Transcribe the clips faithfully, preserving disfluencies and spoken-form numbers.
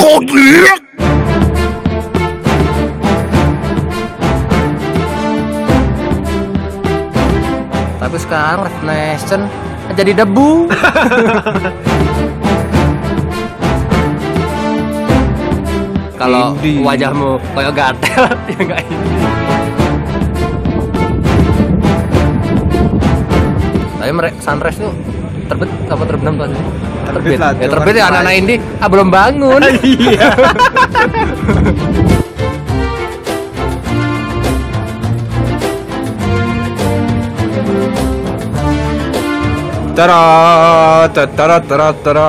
Tapi sekarang Live Nation jadi debu. Kalau wajahmu kayak gatel, ya nggak ini. Tapi mereka Sunrise tuh terbit apa terbenam tuh? Terbit. Lah, ya terbit ya anak-anak indie, ah belum bangun. Iya. Tara, tara, tara, tara.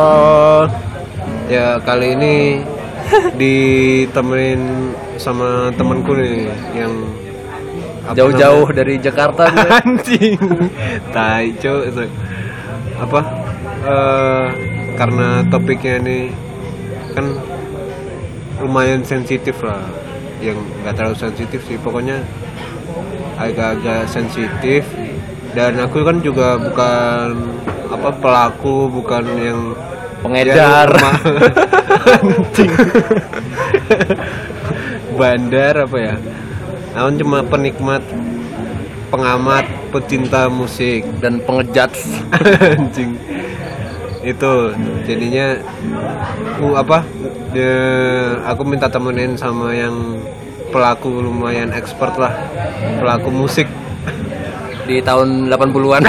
Ya kali ini ditemenin sama temanku nih yang jauh-jauh dari Jakarta nih. Anjing. Tai, Cuk. Apa? Uh, karena topiknya ini kan lumayan sensitif lah. Yang enggak terlalu sensitif sih, pokoknya agak-agak sensitif. Dan aku kan juga bukan apa pelaku, bukan yang pengedar, anjing, bandar apa ya? Namun cuma penikmat, pengamat, pecinta musik dan pengejat, anjing. Itu jadinya, uh, apa? De, aku minta temenin sama yang pelaku lumayan expert lah, pelaku musik di tahun delapan puluhan.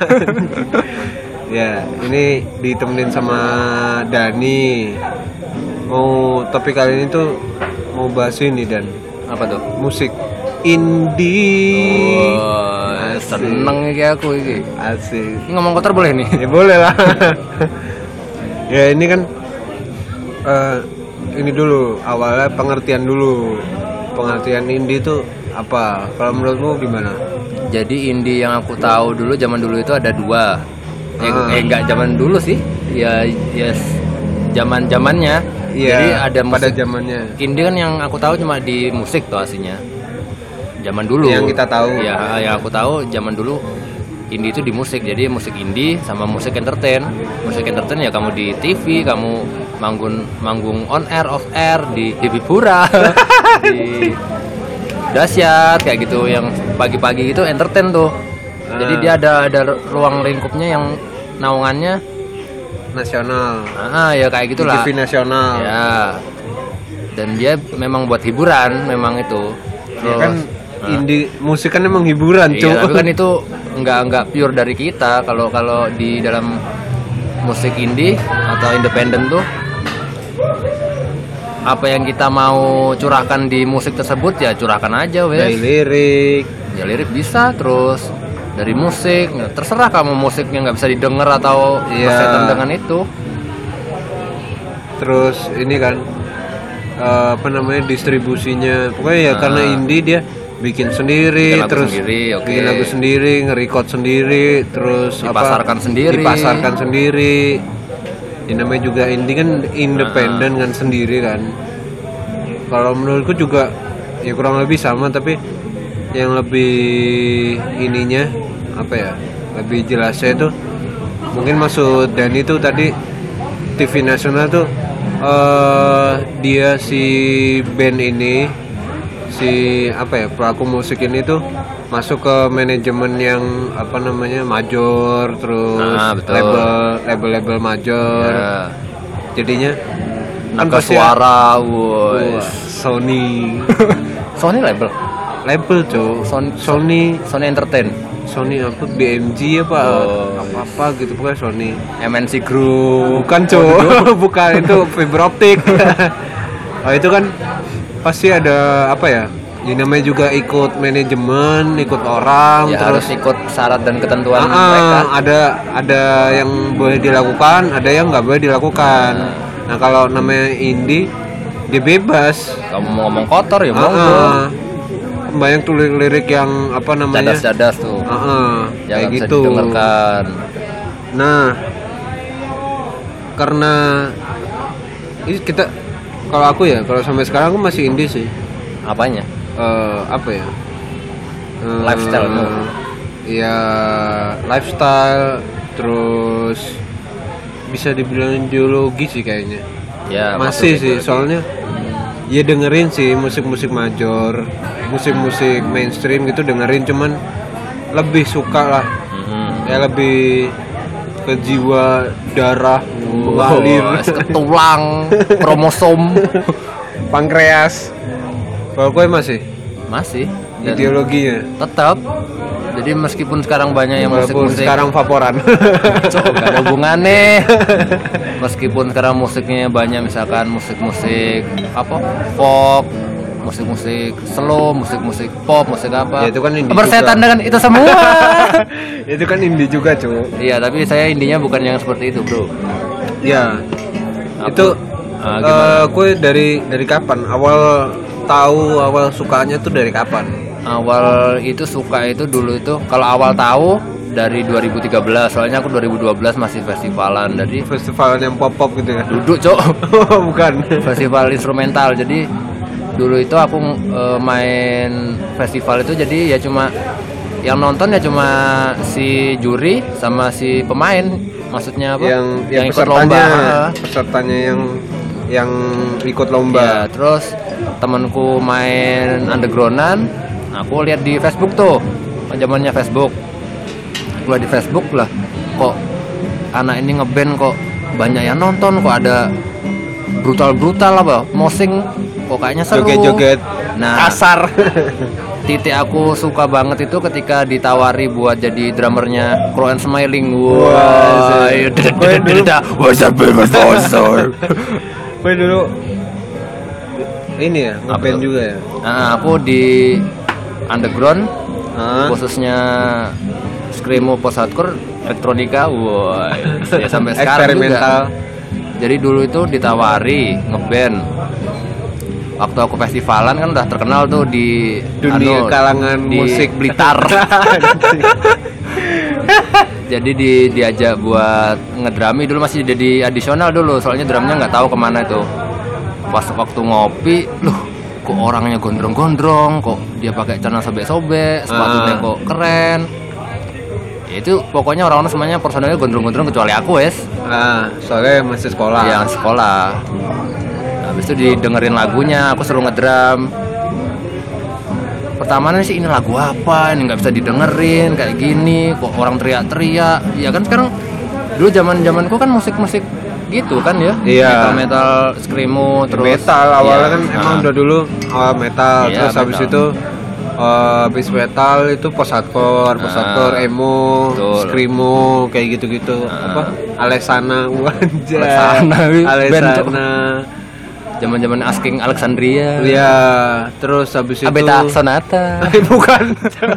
Ya, ini ditemenin sama Dani. Mau topik kali ini tuh mau bahas ini Dan. Apa tuh? Musik indie. Oh, seneng ya aku ini. Asik. Ini ngomong kotor boleh nih? Ya boleh lah. Ya ini kan uh, ini dulu awalnya pengertian dulu. Pengertian indie itu apa? Kalau menurutmu gimana? Jadi indie yang aku tahu dulu zaman dulu itu ada dua. Eh, ah. eh enggak zaman dulu sih. Ya yes. Zaman-zamannya. Iya, jadi ada musik, pada zamannya. Indie kan yang aku tahu cuma di musik tuh aslinya. Zaman dulu. Yang kita tahu. Ya, yang aku tahu zaman dulu indie itu di musik. Jadi musik indie sama musik entertain. Musik entertain ya kamu di T V, kamu manggung manggung on air, off air di Hibipura. Di Dasyat kayak gitu, yang pagi-pagi itu entertain tuh. Ah. Jadi dia ada ada ruang lingkupnya yang naungannya nasional. Ah, ya kayak gitulah. T V nasional. Ya. Dan dia memang buat hiburan, memang itu. Terus, ya kan ah. indie musik kan memang hiburan, Iya, tapi kan itu enggak enggak pure dari kita. Kalau kalau di dalam musik indie atau independen tuh apa yang kita mau curahkan di musik tersebut ya curahkan aja wes. Dari lirik. Ya lirik bisa, terus dari musik, terserah kamu musiknya nggak bisa didengar atau berkaitan dengan itu. Terus ini kan uh, apa namanya distribusinya, pokoknya ya nah. Karena indie dia bikin sendiri, bikin terus sendiri, okay. bikin lagu sendiri, nge-record sendiri, terus dipasarkan apa, sendiri, dipasarkan sendiri. Ini namanya juga indie kan independen nah. kan sendiri kan. Kalau menurutku juga ya kurang lebih sama, tapi yang lebih ininya apa ya, lebih jelasnya itu mungkin maksud dan itu tadi T V nasional tuh uh, dia si band ini si apa ya pelaku musik ini tuh masuk ke manajemen yang apa namanya major, terus nah, label label-label major ya. Jadinya kan suara woi Sony Sony label label cuy Sony Sony Sony Entertain Sony apa B M G apa oh, apa apa gitu pokoknya Sony M N C Group bukan cuy oh, bukan itu fiber optik. Oh itu kan pasti ada apa ya? Ya namanya juga ikut manajemen, ikut orang, ya, terus harus ikut syarat dan ketentuan uh, mereka. Ada ada yang boleh dilakukan, ada yang nggak boleh dilakukan. Nah, nah kalau namanya indie, dia bebas. Kamu mau ngomong kotor ya mau. Uh, banyak tuh lirik yang apa namanya? Cadas-cadas tuh. Uh, uh, yang kayak gitu. Didengarkan. Nah, karena ini kita, kalau aku ya, kalau sampai sekarang aku masih indie sih. Apanya? Uh, apa ya uh, lifestyle uh, ya lifestyle terus bisa dibilang ideologi sih kayaknya Ya, masih masuk sih itu. soalnya ya dengerin sih musik-musik major, musik-musik mainstream gitu dengerin, cuman lebih suka lah, Mhm. ya lebih ke jiwa darah mengalir, Oh, ke tulang, kromosom. pankreas. Kalau gue masih Masih. Dan ideologinya, tetap. Jadi meskipun sekarang banyak yang walaupun musik-musik sekarang vaporan. Cok, gak ada hubungannya. Meskipun sekarang musiknya banyak, misalkan musik-musik apa folk, musik-musik slow, musik-musik pop, musik apa. Ya, itu kan indie Bersetan juga. dengan itu semua. Itu kan indie juga cu. Iya, tapi saya indinya bukan yang seperti itu, bro. Ya Aku- itu Ah, eh, gimana? gue dari dari kapan awal tahu awal sukanya tuh dari kapan? Awal itu suka itu dulu itu kalau awal tahu dari dua ribu tiga belas, soalnya aku dua ribu dua belas masih festivalan, jadi Festival yang pop pop gitu kan? duduk cok. Bukan. Festival instrumental. Jadi dulu itu aku eh, main festival itu, jadi ya cuma yang nonton ya cuma si juri sama si pemain, maksudnya apa? Yang yang ikut pesertanya, lomba. pesertanya yang yang ikut Ya, lomba. terus temanku main undergroundan, aku lihat di Facebook tuh, zamannya Facebook. Gua di Facebook lah, kok anak ini ngeband kok banyak yang nonton, kok ada brutal-brutal apa, mosing, kok kayaknya seru. Joget-joget Nah, kasar. titik aku suka banget itu ketika ditawari buat jadi drummernya Crow and Smiling. Wah, Wah, sih. iya, Gue dulu- what's up, baby, what's up? Gue dulu ini ya Apa ngeband tuh? juga ya. Nah, aku di underground, Hah? khususnya screamo post hardcore elektronika, wah, ya sampai sekarang Eksperimental. juga. Jadi dulu itu ditawari ngeband. Waktu aku festivalan kan udah terkenal tuh di Dunia anu, kalangan di musik Blitar. Jadi di diajak buat ngedrami dulu, masih jadi adisional dulu, soalnya drumnya nggak tahu kemana itu. Pas waktu ngopi, loh kok orangnya gondrong-gondrong, kok dia pakai celana sobek-sobek, sepatunya Ah. kok keren. Ya itu pokoknya orang-orang semuanya personalnya gondrong-gondrong kecuali aku, wes. Nah, soalnya masih sekolah. Yang sekolah. Nah, habis itu didengerin lagunya, aku suruh ngedrum. Pertamanya sih ini lagu apa, ini nggak bisa didengerin kayak gini, kok orang teriak-teriak. Ya kan sekarang dulu zaman-zamanku kan musik-musik gitu kan ya. Iya. Metal, screamo, terus Metal awalnya ya, kan emang nah. udah dulu awal metal, Iya, terus habis metal. itu eh, habis metal itu post hardcore, post Ah, hardcore, emo, betul. screamo kayak gitu-gitu. Ah. Apa? Alesana, wajah. Alesana, wih, band, Cok. Alesana. Zaman-zaman Asking Alexandria. Iya, terus habis itu Abeta Sonata. bukan.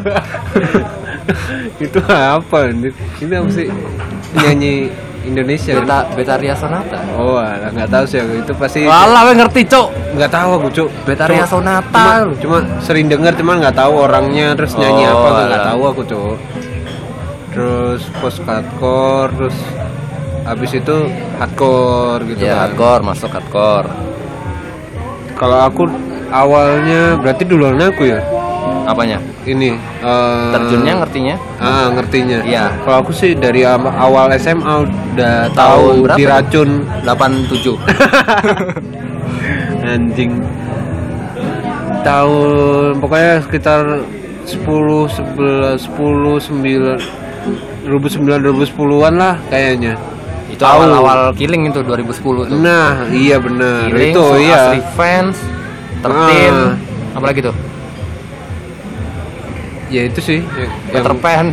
Itu apa? Ini ini apa sih? Penyanyi Indonesia. kan? Beta Betaria Sonata. Oh, alah, nggak tahu sih aku. Itu pasti Walah, we ngerti, Cok. nggak tahu aku, Cuk. Betaria Cuma- Sonata. Cuma, cuma sering dengar, cuman nggak tahu orangnya, terus nyanyi Oh, apa nggak nggak alah. tahu aku, Cuk. Terus post hardcore, terus habis itu hardcore gitu Ya, kan. hardcore, masuk hardcore. Kalau aku awalnya berarti duluan aku ya. Apanya? Ini eh, Terjunnya ngertinya? Ah, ngertinya. Iya. Kalau aku sih dari am- awal S M A udah Tahun tahu berapa? diracun. delapan tujuh. Anjing. Tahun pokoknya sekitar sepuluh, sebelas, sepuluh, sembilan, dua ribu sembilan, dua ribu sepuluhan lah kayaknya. Itu Tahu. awal-awal Killing itu dua ribu sepuluh itu. Nah, iya benar. Killing, Itu Full iya. Asri Fans, Tertin, Ah. apa lagi tuh? Ya itu sih. Yang Peter Pan.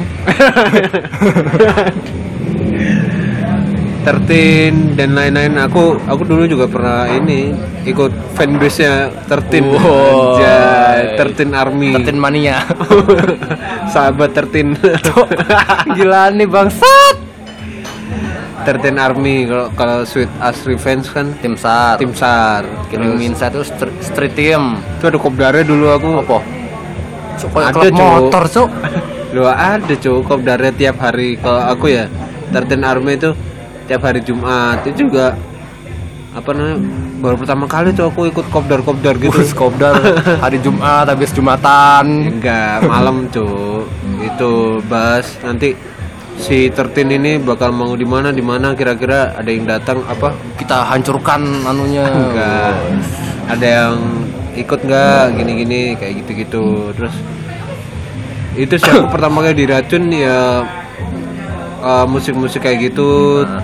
Tertin dan lain-lain. Aku aku dulu juga pernah ini ikut fanbase-nya Tertin. Wow. Anjay, Tertin Army. Tertin Mania. Sahabat Tertin. Gila nih bangsat. Tertin Army. Kalau kalau Sweet As Revenge kan Tim SAR. tim SAR. Killing Terus Minsa itu str- street team. itu ada kopdarnya dulu aku. Apa? Cuk, kayak Ada, klub Cuk. motor, Cuk. Lu ada cuy kopdarnya tiap hari. Kalau aku ya Tertin Army itu tiap hari Jumat. Itu juga apa namanya? Baru pertama kali tuh aku ikut kopdar-kopdar gitu. Bus kopdar hari Jumat habis Jumatan. Enggak, malam cuy. Itu bas nanti si Tertin ini bakal mau di mana di mana kira-kira ada yang datang apa? Kita hancurkan anunya. Enggak. Ada yang ikut nggak gini-gini kayak gitu-gitu. Terus itu siapa pertama kali diracun ya uh, musik-musik kayak gitu. Nah.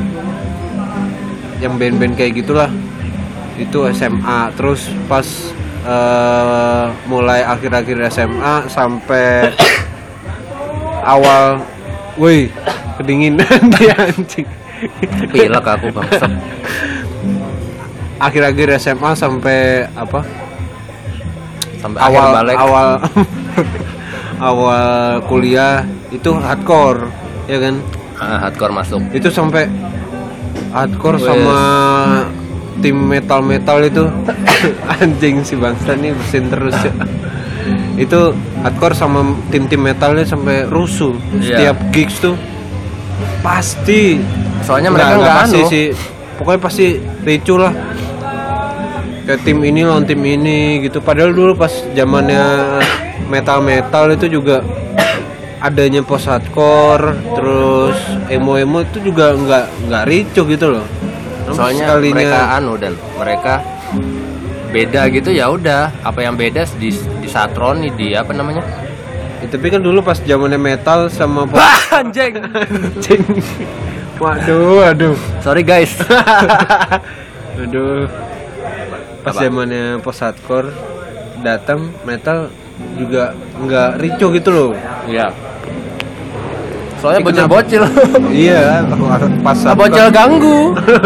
Yang band-band kayak gitulah. Itu S M A. Terus pas uh, mulai akhir-akhir S M A sampai awal, woi kedinginan dia anjing. Pilek aku bangsat. Akhir-akhir S M A sampai apa? Sampai awal akhir balik. awal awal kuliah itu hardcore, ya kan? Ah, hardcore masuk. Itu sampai hardcore Wes. sama tim metal-metal itu anjing si bangsa nih bersin terus ya. Itu hardcore sama tim-tim metalnya sampai rusuh. Iya. Setiap gigs tuh pasti. Soalnya mereka nggak pasti anu. sih. Pokoknya pasti ricu lah. Kayak tim ini lawan tim ini gitu. Padahal dulu pas zamannya metal-metal itu juga adanya post hardcore, terus emo-emo itu juga nggak nggak ricu gitu loh. Soalnya Sekalinya, mereka anu dan mereka beda gitu ya udah, apa yang beda di disatroni di apa namanya? ya, tapi kan dulu pas zamannya metal sama post Wah, anjing. anjing. Waduh, aduh. Sorry guys. Aduh. Pas Apa? zamannya post hardcore datang metal juga nggak ricu gitu loh. Iya. Soalnya Ini kenapa? bocil-bocil. Iya, pas Ah, bocil ganggu.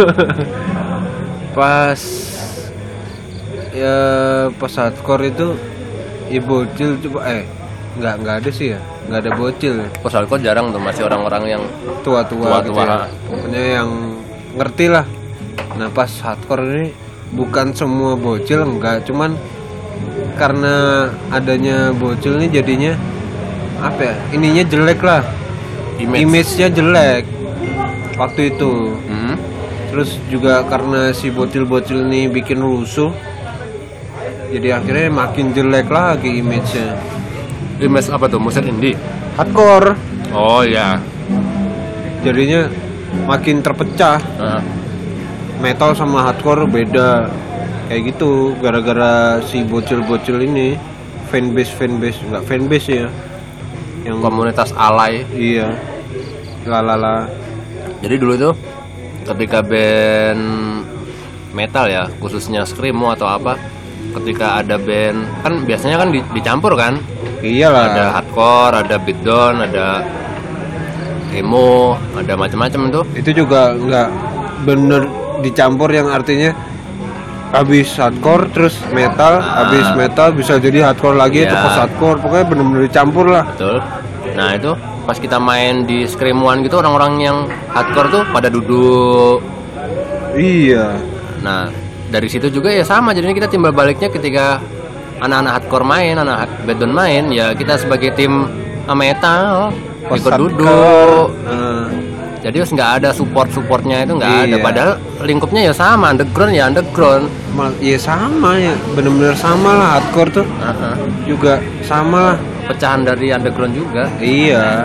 pas ya pas hardcore itu ya bocil coba eh nggak nggak ada sih ya, nggak ada bocil ya. Pas hardcore jarang tuh, masih orang-orang yang Tua-tua gitu Tua-tua. ya. Pokoknya yang ngerti lah. Nah pas hardcore ini bukan semua bocil, enggak, cuman karena adanya bocil ini jadinya apa ya, ininya jelek lah, image. image-nya jelek waktu itu. Hmm? Terus juga karena si bocil-bocil ini bikin rusuh, jadi akhirnya makin jelek lagi image-nya. Image apa tuh? Musik indie. Hardcore Oh iya. jadinya makin terpecah. Nah, Metal sama hardcore beda kayak gitu gara-gara si bocil-bocil ini fanbase fanbase nggak fanbase ya yang komunitas alay. iya lalala. Jadi dulu tuh ketika band metal ya, khususnya screamo atau apa, ketika ada band kan biasanya kan di- dicampur kan, Iyalah. ada hardcore, ada beatdown, ada emo, ada macam-macam tuh. Itu juga nggak bener dicampur yang artinya habis hardcore terus metal, Ah. habis metal bisa jadi hardcore lagi Iya. itu post hardcore, pokoknya bener-bener dicampur lah. Betul. Nah itu pas kita main di screamoan gitu, orang-orang yang hardcore tuh pada duduk. Iya. Nah dari situ juga ya sama, jadinya kita timbal baliknya ketika anak-anak hardcore main, anak beatdown main, ya kita sebagai tim metal Post ikut hardcore. duduk. Nah, Jadi harus nggak ada support-supportnya itu nggak ada. Iya. Padahal lingkupnya ya sama, underground ya underground. mal- ya sama ya, bener-bener sama lah hardcore tuh Heeh. juga sama lah. Pecahan dari underground juga. Iya.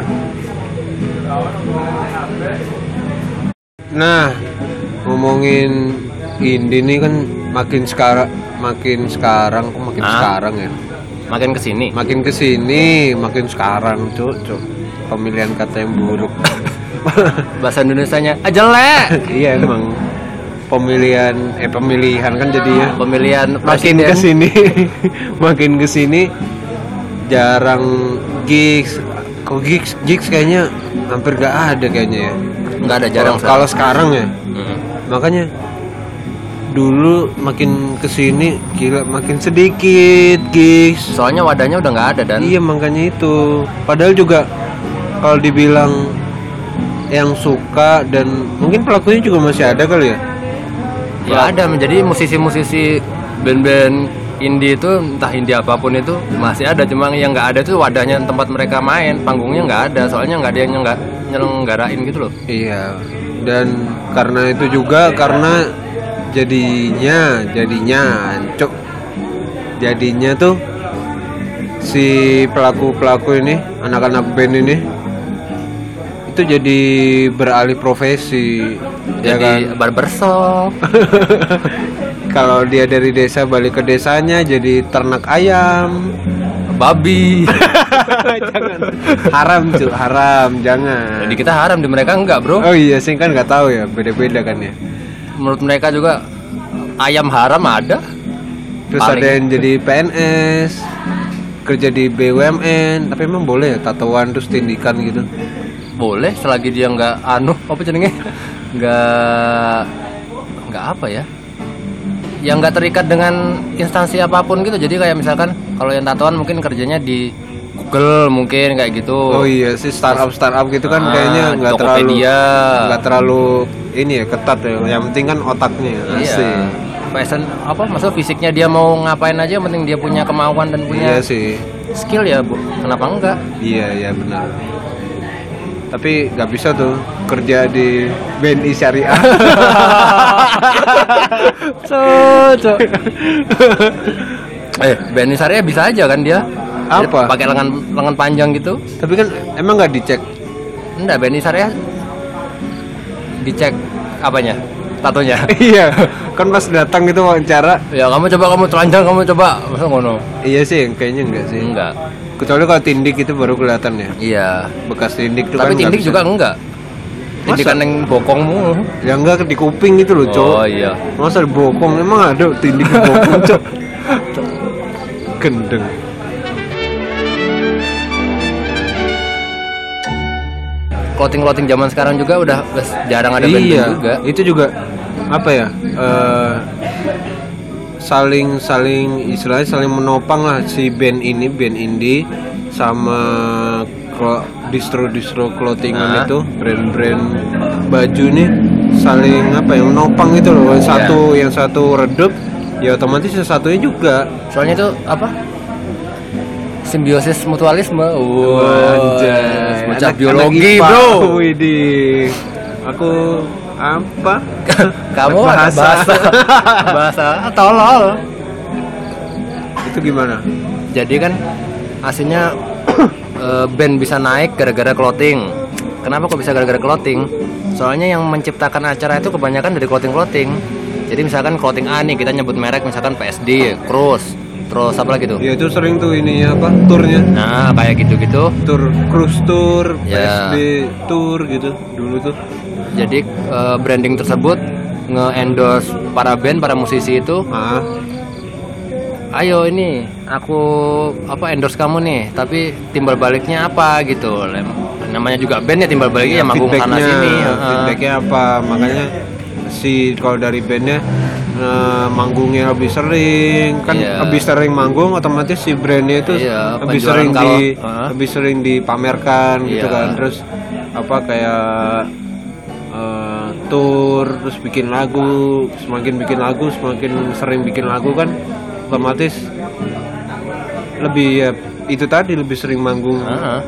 Nah, ngomongin indie nih kan makin sekarang, makin sekarang, kok makin Ah. sekarang ya. Makin kesini. Makin kesini, makin sekarang, cuk, cuk. Pemilihan kata yang buruk. Bahasa Indonesianya ah, jelek. Iya emang pemilihan, eh pemilihan kan jadinya Pemilihan makin presiden. kesini, makin kesini jarang gigs. Kok gigs, gigs kayaknya hampir gak ada kayaknya ya. Nggak ada, jarang. Kalau- Kalau sekarang ya, Mm. makanya dulu makin kesini gila makin sedikit gigs. Soalnya wadahnya udah nggak ada dan Iya makanya itu. Padahal juga kalau dibilang yang suka dan mungkin pelakunya juga masih ada kali ya. ya ada menjadi musisi-musisi band-band indie itu, entah indie apapun itu masih ada, cuma yang nggak ada tuh wadahnya tempat mereka main, panggungnya nggak ada, soalnya nggak ada yang nggak nyelenggarain gitu loh. Iya. Dan karena itu juga karena jadinya jadinya cok jadinya tuh si pelaku-pelaku ini, anak-anak band ini itu jadi beralih profesi, ya Jadi kan? barbershop. Kalau dia dari desa balik ke desanya jadi ternak ayam. Babi. Jangan. Haram cuy, haram, jangan. Jadi kita haram, di mereka enggak, bro. Oh iya sih, kan nggak tahu ya, beda-beda kan ya. Menurut mereka juga ayam haram ada. Terus Paling. ada yang jadi P N S, kerja di B U M N, tapi emang boleh ya tatoan terus tindikan gitu? Boleh selagi dia nggak anu apa jenenge, nggak nggak apa ya, yang nggak terikat dengan instansi apapun gitu. Jadi kayak misalkan kalau yang tatoan mungkin kerjanya di Google mungkin kayak gitu. Oh iya sih, startup startup gitu kan Ah, kayaknya nggak terlalu Tokopedia. nggak terlalu ini ya, ketat ya. Yang penting kan otaknya. Asik. Iya. Fashion apa maksud fisiknya dia mau ngapain aja, yang penting dia punya kemauan dan punya Iya sih. skill ya, Bu. Kenapa enggak? Iya iya benar. Tapi nggak bisa tuh kerja di B N I Syariah. Cocok. eh, B N I Syariah bisa aja kan dia? Apa? Pakai lengan lengan panjang gitu. Tapi kan emang nggak dicek. Enggak, B N I Syariah dicek apanya? Tatonya. Iya, kan pas datang itu wawancara. Ya, kamu coba, kamu telanjang, kamu coba. Masa ngono? Iya sih, kayaknya enggak sih. Enggak. Kecuali kalau tindik itu baru kelihatan ya. Iya. Bekas tindik tuh Tapi kan tindik nggak juga bisa. enggak. Tindikan yang bokongmu. Ya enggak di kuping itu loh, Cok. Oh iya. Masa di bokong, emang ada tindik di bokong, Cok. Gendeng. Clothing-clothing zaman sekarang juga udah udah jarang ada band-band Iya, juga. itu juga apa ya? eh, saling saling istilahnya saling menopang lah si band ini, band indie sama klo, distro-distro clothingan Hah? itu, brand-brand baju nih saling apa ya, menopang itu loh. Yang Iya. satu yang satu redup, ya otomatis yang satunya juga. Soalnya itu apa? Simbiosis mutualisme. Wah, anjay. Bocah Anak- biologi, anak I P A. bro. Widih. Aku apa? Kamu ada Bahasa. bahasa bahasa tolol. Itu gimana? Jadi kan aslinya eh, band bisa naik gara-gara clothing. Kenapa kok bisa gara-gara clothing? Soalnya yang menciptakan acara itu kebanyakan dari clothing-clothing. Jadi misalkan clothing A nih, kita nyebut merek misalkan P S D, Cruise, terus apa lagi tuh? Ya itu sering tuh ini apa? Turnya. Nah, kayak gitu-gitu. Tur cruise tour, P S Ya. D tour gitu dulu tuh. Jadi eh, branding tersebut nge-endorse para band, para musisi itu. Ah, Ayo ini aku apa endorse kamu nih, tapi timbal baliknya apa gitu. Lem- Namanya juga band ya, timbal baliknya ya manggung sana feedbacknya, sini. Heeh. feedbacknya apa? Makanya si kalau dari bandnya eh, manggungnya lebih sering, kan Iya. lebih sering manggung, otomatis si brandnya itu Iya, lebih penjualan sering kalau- di Heeh. lebih sering dipamerkan gitu Iya. kan. Terus apa kayak eh, tour, terus bikin lagu, semakin bikin lagu, semakin sering bikin lagu kan, otomatis lebih ya itu tadi lebih sering manggung. Heeh.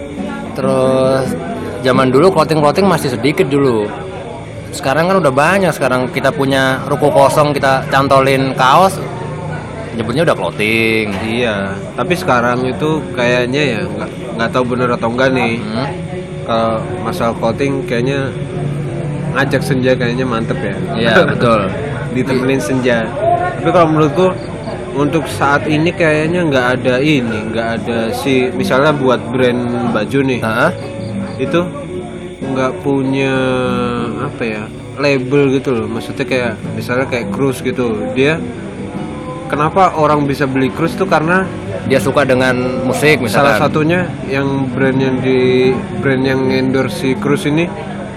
Terus zaman dulu clothing-clothing masih sedikit dulu. Sekarang kan udah banyak. Sekarang kita punya ruko kosong, kita cantolin kaos, nyebutnya udah clothing. Iya, tapi sekarang itu kayaknya ya nggak nggak tahu bener atau enggak nih. Hmm. Kalau masalah clothing kayaknya ngajak senja kayaknya mantep ya. Iya betul. Ditemenin senja. Tapi kalau menurutku untuk saat ini kayaknya nggak ada ini, nggak ada si misalnya buat brand baju nih, Heeh. itu nggak punya apa ya label gitu loh. Maksudnya kayak misalnya kayak Cruise gitu, dia kenapa orang bisa beli Cruise tuh karena Dia suka dengan musik misalkan. salah satunya yang brand yang di brand yang endorse si Cruise ini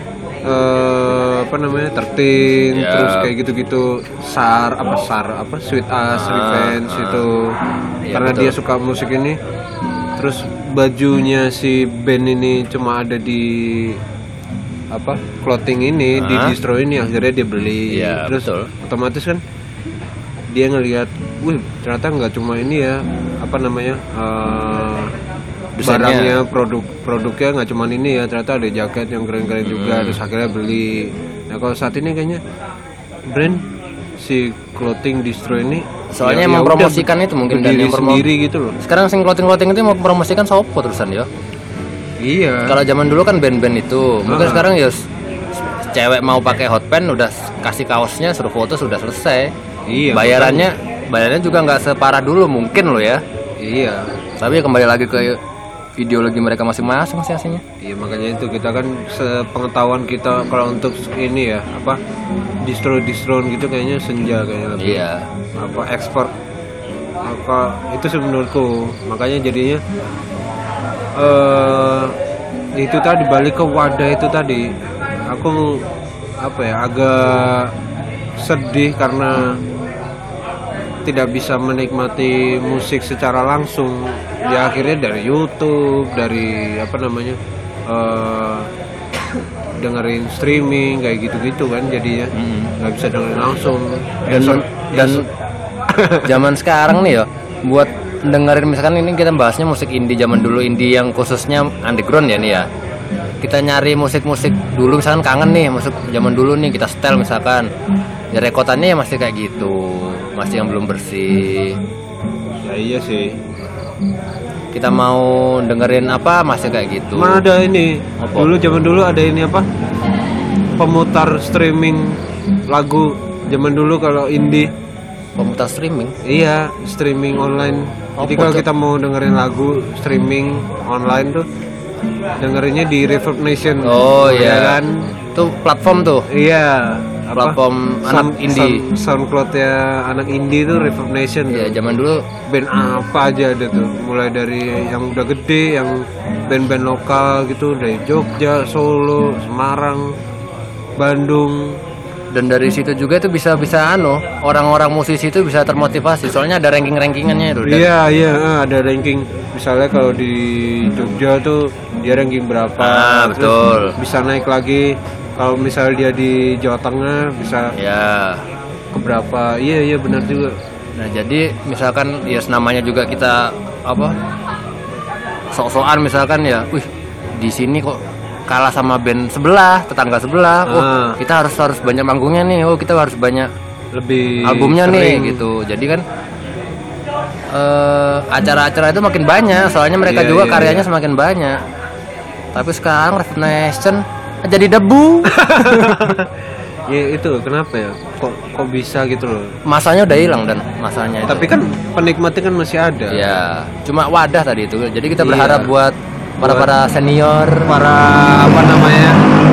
eh, apa namanya tertin, Ya. terus kayak gitu-gitu, sar apa sar apa sweet as Ah, revenge ah. itu Iya, karena betul. dia suka musik ini. Terus bajunya si band ini cuma ada di apa clothing ini, di Ah. distro ini, akhirnya dia beli. Iya, Terus betul. otomatis kan dia ngelihat, wih ternyata nggak cuma ini ya apa namanya eh, Desainnya. barangnya, produk produknya nggak cuma ini ya, ternyata ada jaket yang keren-keren juga, Hmm. terus akhirnya beli. Nah kalau saat ini kayaknya brand si clothing distro ini Soalnya ya- emang ya udah promosikan itu mungkin, dan berdiri yang promo- sendiri gitu loh. Sekarang sing clothing-clothing itu mau promosikan sopo terusan ya. Iya. Kalau zaman dulu kan band-band itu, mungkin Ah. sekarang ya s- cewek mau pakai hot pants udah kasih kaosnya, suruh foto sudah selesai. Iya. Bayarannya, bayarannya juga nggak separah dulu mungkin loh ya. Iya. Tapi kembali lagi ke ideologi mereka masing-masing sih aslinya. Iya makanya itu kita kan sepengetahuan kita kalau untuk ini ya apa distro-distro gitu kayaknya Senja kayaknya lebih Iya. apa ekspor apa itu sih menurutku makanya jadinya eh itu tadi balik ke wadah itu tadi aku apa ya agak sedih karena tidak bisa menikmati musik secara langsung ya akhirnya dari YouTube dari apa namanya eh dengerin streaming kayak gitu-gitu kan jadinya nggak bisa dengerin langsung Dan so- dan so- zaman sekarang nih ya, buat dengerin misalkan ini kita bahasnya musik indie zaman dulu, indie yang khususnya underground ya nih ya. Kita nyari musik-musik dulu misalkan kangen nih musik zaman dulu nih kita setel misalkan. Ya rekotannya ya masih kayak gitu, masih yang belum bersih. ya iya sih Kita mau dengerin apa masih kayak gitu. mana ada ini Apa? dulu zaman dulu ada ini apa pemutar streaming lagu zaman dulu kalau indie Pemutar streaming. iya streaming online jadi Apa kalau tuh? kita mau dengerin lagu streaming online tuh dengerinnya di Reverb Nation Oh ya iya. kan Itu platform tuh. iya apa? Platform anak indie. sound, SoundCloud ya anak indie tuh Reverb Nation Ya tuh. zaman dulu Band apa aja ada tuh mulai dari yang udah gede yang band-band lokal gitu dari Jogja, Solo, Semarang, Bandung. dan dari situ juga itu bisa bisa anu orang-orang musisi itu bisa termotivasi soalnya ada ranking-rankingannya itu. Dan- Iya iya eh, ada ranking misalnya kalau di Jogja tuh dia ranking berapa Ah, terus betul. bisa naik lagi kalau misalnya dia di Jawa Tengah bisa Ya. ke berapa iya iya benar juga Nah, jadi misalkan ya namanya juga kita apa? Sok-sokan misalkan ya, wih, di sini kok kalah sama band sebelah, tetangga sebelah. Oh, Ah. kita harus harus banyak manggungnya nih. Oh, kita harus banyak lebih albumnya sering. nih gitu. Jadi kan eh, acara-acara itu makin banyak, soalnya mereka Iya, juga iya, karyanya iya. semakin banyak. Tapi sekarang Reverb Nation jadi debu. Ya itu kenapa ya kok kok bisa gitu loh Masanya udah hilang dan masanya itu. tapi kan penikmatnya kan masih ada Ya, cuma wadah tadi itu. Jadi kita Iya. berharap buat para para senior, para apa namanya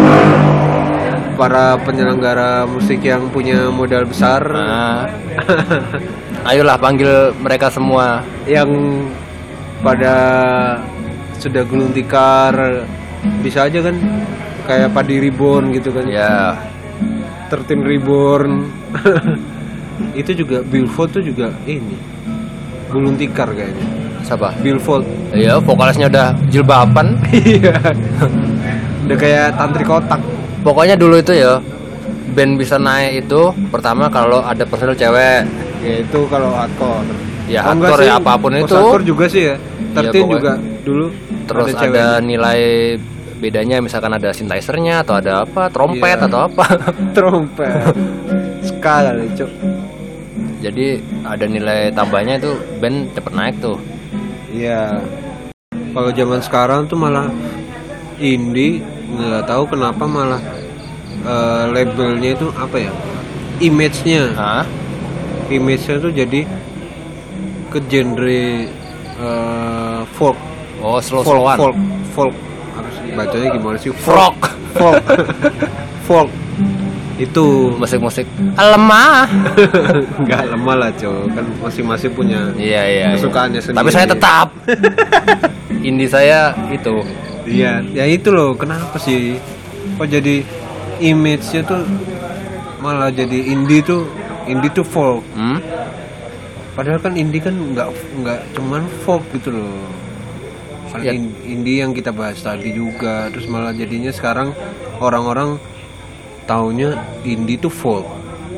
para penyelenggara musik yang punya modal besar nah, ayolah panggil mereka semua. yang pada sudah gulung tikar bisa aja kan kayak Padi Reborn gitu kan Ya, Tertin Reborn itu juga Billfold tuh juga ini gulung tikar kayaknya siapa? Billfold Ya, vokalisnya udah jilbaban. iya udah kayak tantri kotak Pokoknya dulu itu ya, band bisa naik itu pertama kalau ada personil cewek. ya itu kalau hardcore Ya, Oh, enggak hardcore sih. ya, apapun Oh, itu. hardcore juga sih ya Tertin pokoknya. juga dulu Terus ada, ceweknya. nilai bedanya misalkan ada synthesizer-nya atau ada apa, trompet Iya. atau apa. trompet skala cok Jadi ada nilai tambahnya itu band cepet naik tuh. iya kalau zaman sekarang tuh malah indie nggak tahu kenapa malah eh, labelnya itu apa ya image-nya Hah? image-nya tuh jadi ke genre eh, folk Oh, folk slow-slowan. folk folk apa sih bacanya gimana sih Frog. folk folk itu Musik-musik lemah. nggak lemah lah cok kan masing-masing punya Iya, iya. kesukaannya iya. sendiri. Tapi saya tetap indie saya itu. iya ya itu loh kenapa sih kok jadi image-nya tuh malah jadi indie tuh indie tuh folk Hmm? padahal kan indie kan nggak nggak cuman folk gitu loh kan Ya. in- indie yang kita bahas tadi juga terus malah jadinya sekarang orang-orang taunya indie tuh folk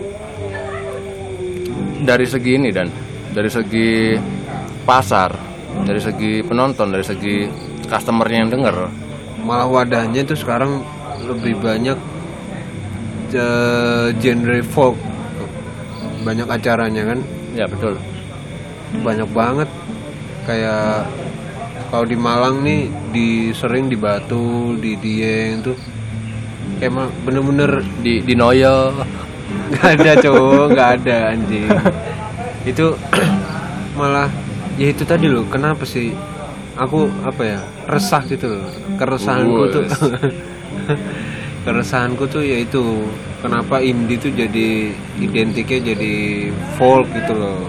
Dari segi ini dan dari segi pasar, dari segi penonton, dari segi customernya yang denger. malah wadahnya tuh sekarang lebih banyak eh, genre folk banyak acaranya kan Ya betul. banyak banget kayak Kalau di Malang nih di sering di Batu, di Dieng tuh kayak mah bener-bener di di Noyo. nggak ada cowok, nggak ada anjing. Itu malah ya itu tadi loh, kenapa sih aku apa ya resah gitu loh, keresahanku tuh keresahanku tuh yaitu kenapa indie tuh jadi identiknya jadi folk gitu loh.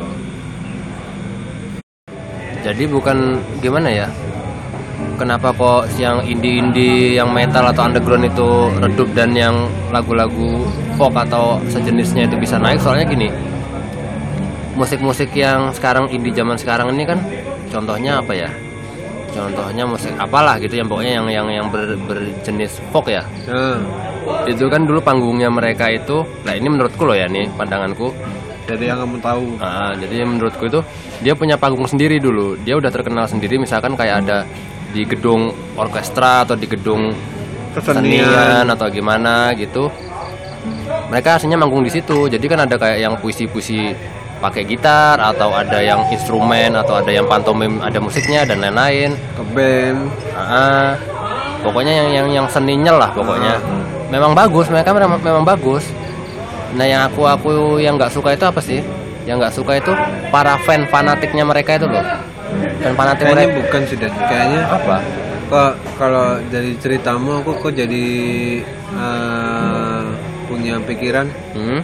Jadi bukan gimana ya, kenapa kok yang indie-indie, yang metal atau underground itu redup dan yang lagu-lagu folk atau sejenisnya itu bisa naik? Soalnya gini, musik-musik yang sekarang indie zaman sekarang ini kan contohnya apa ya? Contohnya musik apalah gitu yang pokoknya yang yang yang ber, berjenis folk ya. Nah, itu kan dulu panggungnya mereka itu, nah ini menurutku loh ya nih pandanganku. dari yang kamu tahu. Nah, jadi menurutku itu dia punya panggung sendiri dulu. Dia udah terkenal sendiri, misalkan kayak ada di gedung orkestra atau di gedung kesenian atau gimana gitu. Mereka aslinya manggung di situ. Jadi kan ada kayak yang puisi-puisi pakai gitar, atau ada yang instrumen, atau ada yang pantomim, ada musiknya dan lain-lain. Ke band. Nah, pokoknya yang yang yang seninya lah pokoknya. Memang bagus, mereka memang, memang bagus. Nah, yang aku aku yang nggak suka itu apa sih? Yang nggak suka itu para fan fanatiknya mereka itu loh. Fan fanatik Kayaknya mereka. bukan sih, Dan. Kayaknya Apa? kok kalau dari ceritamu aku kok jadi uh, punya pikiran. Hmm?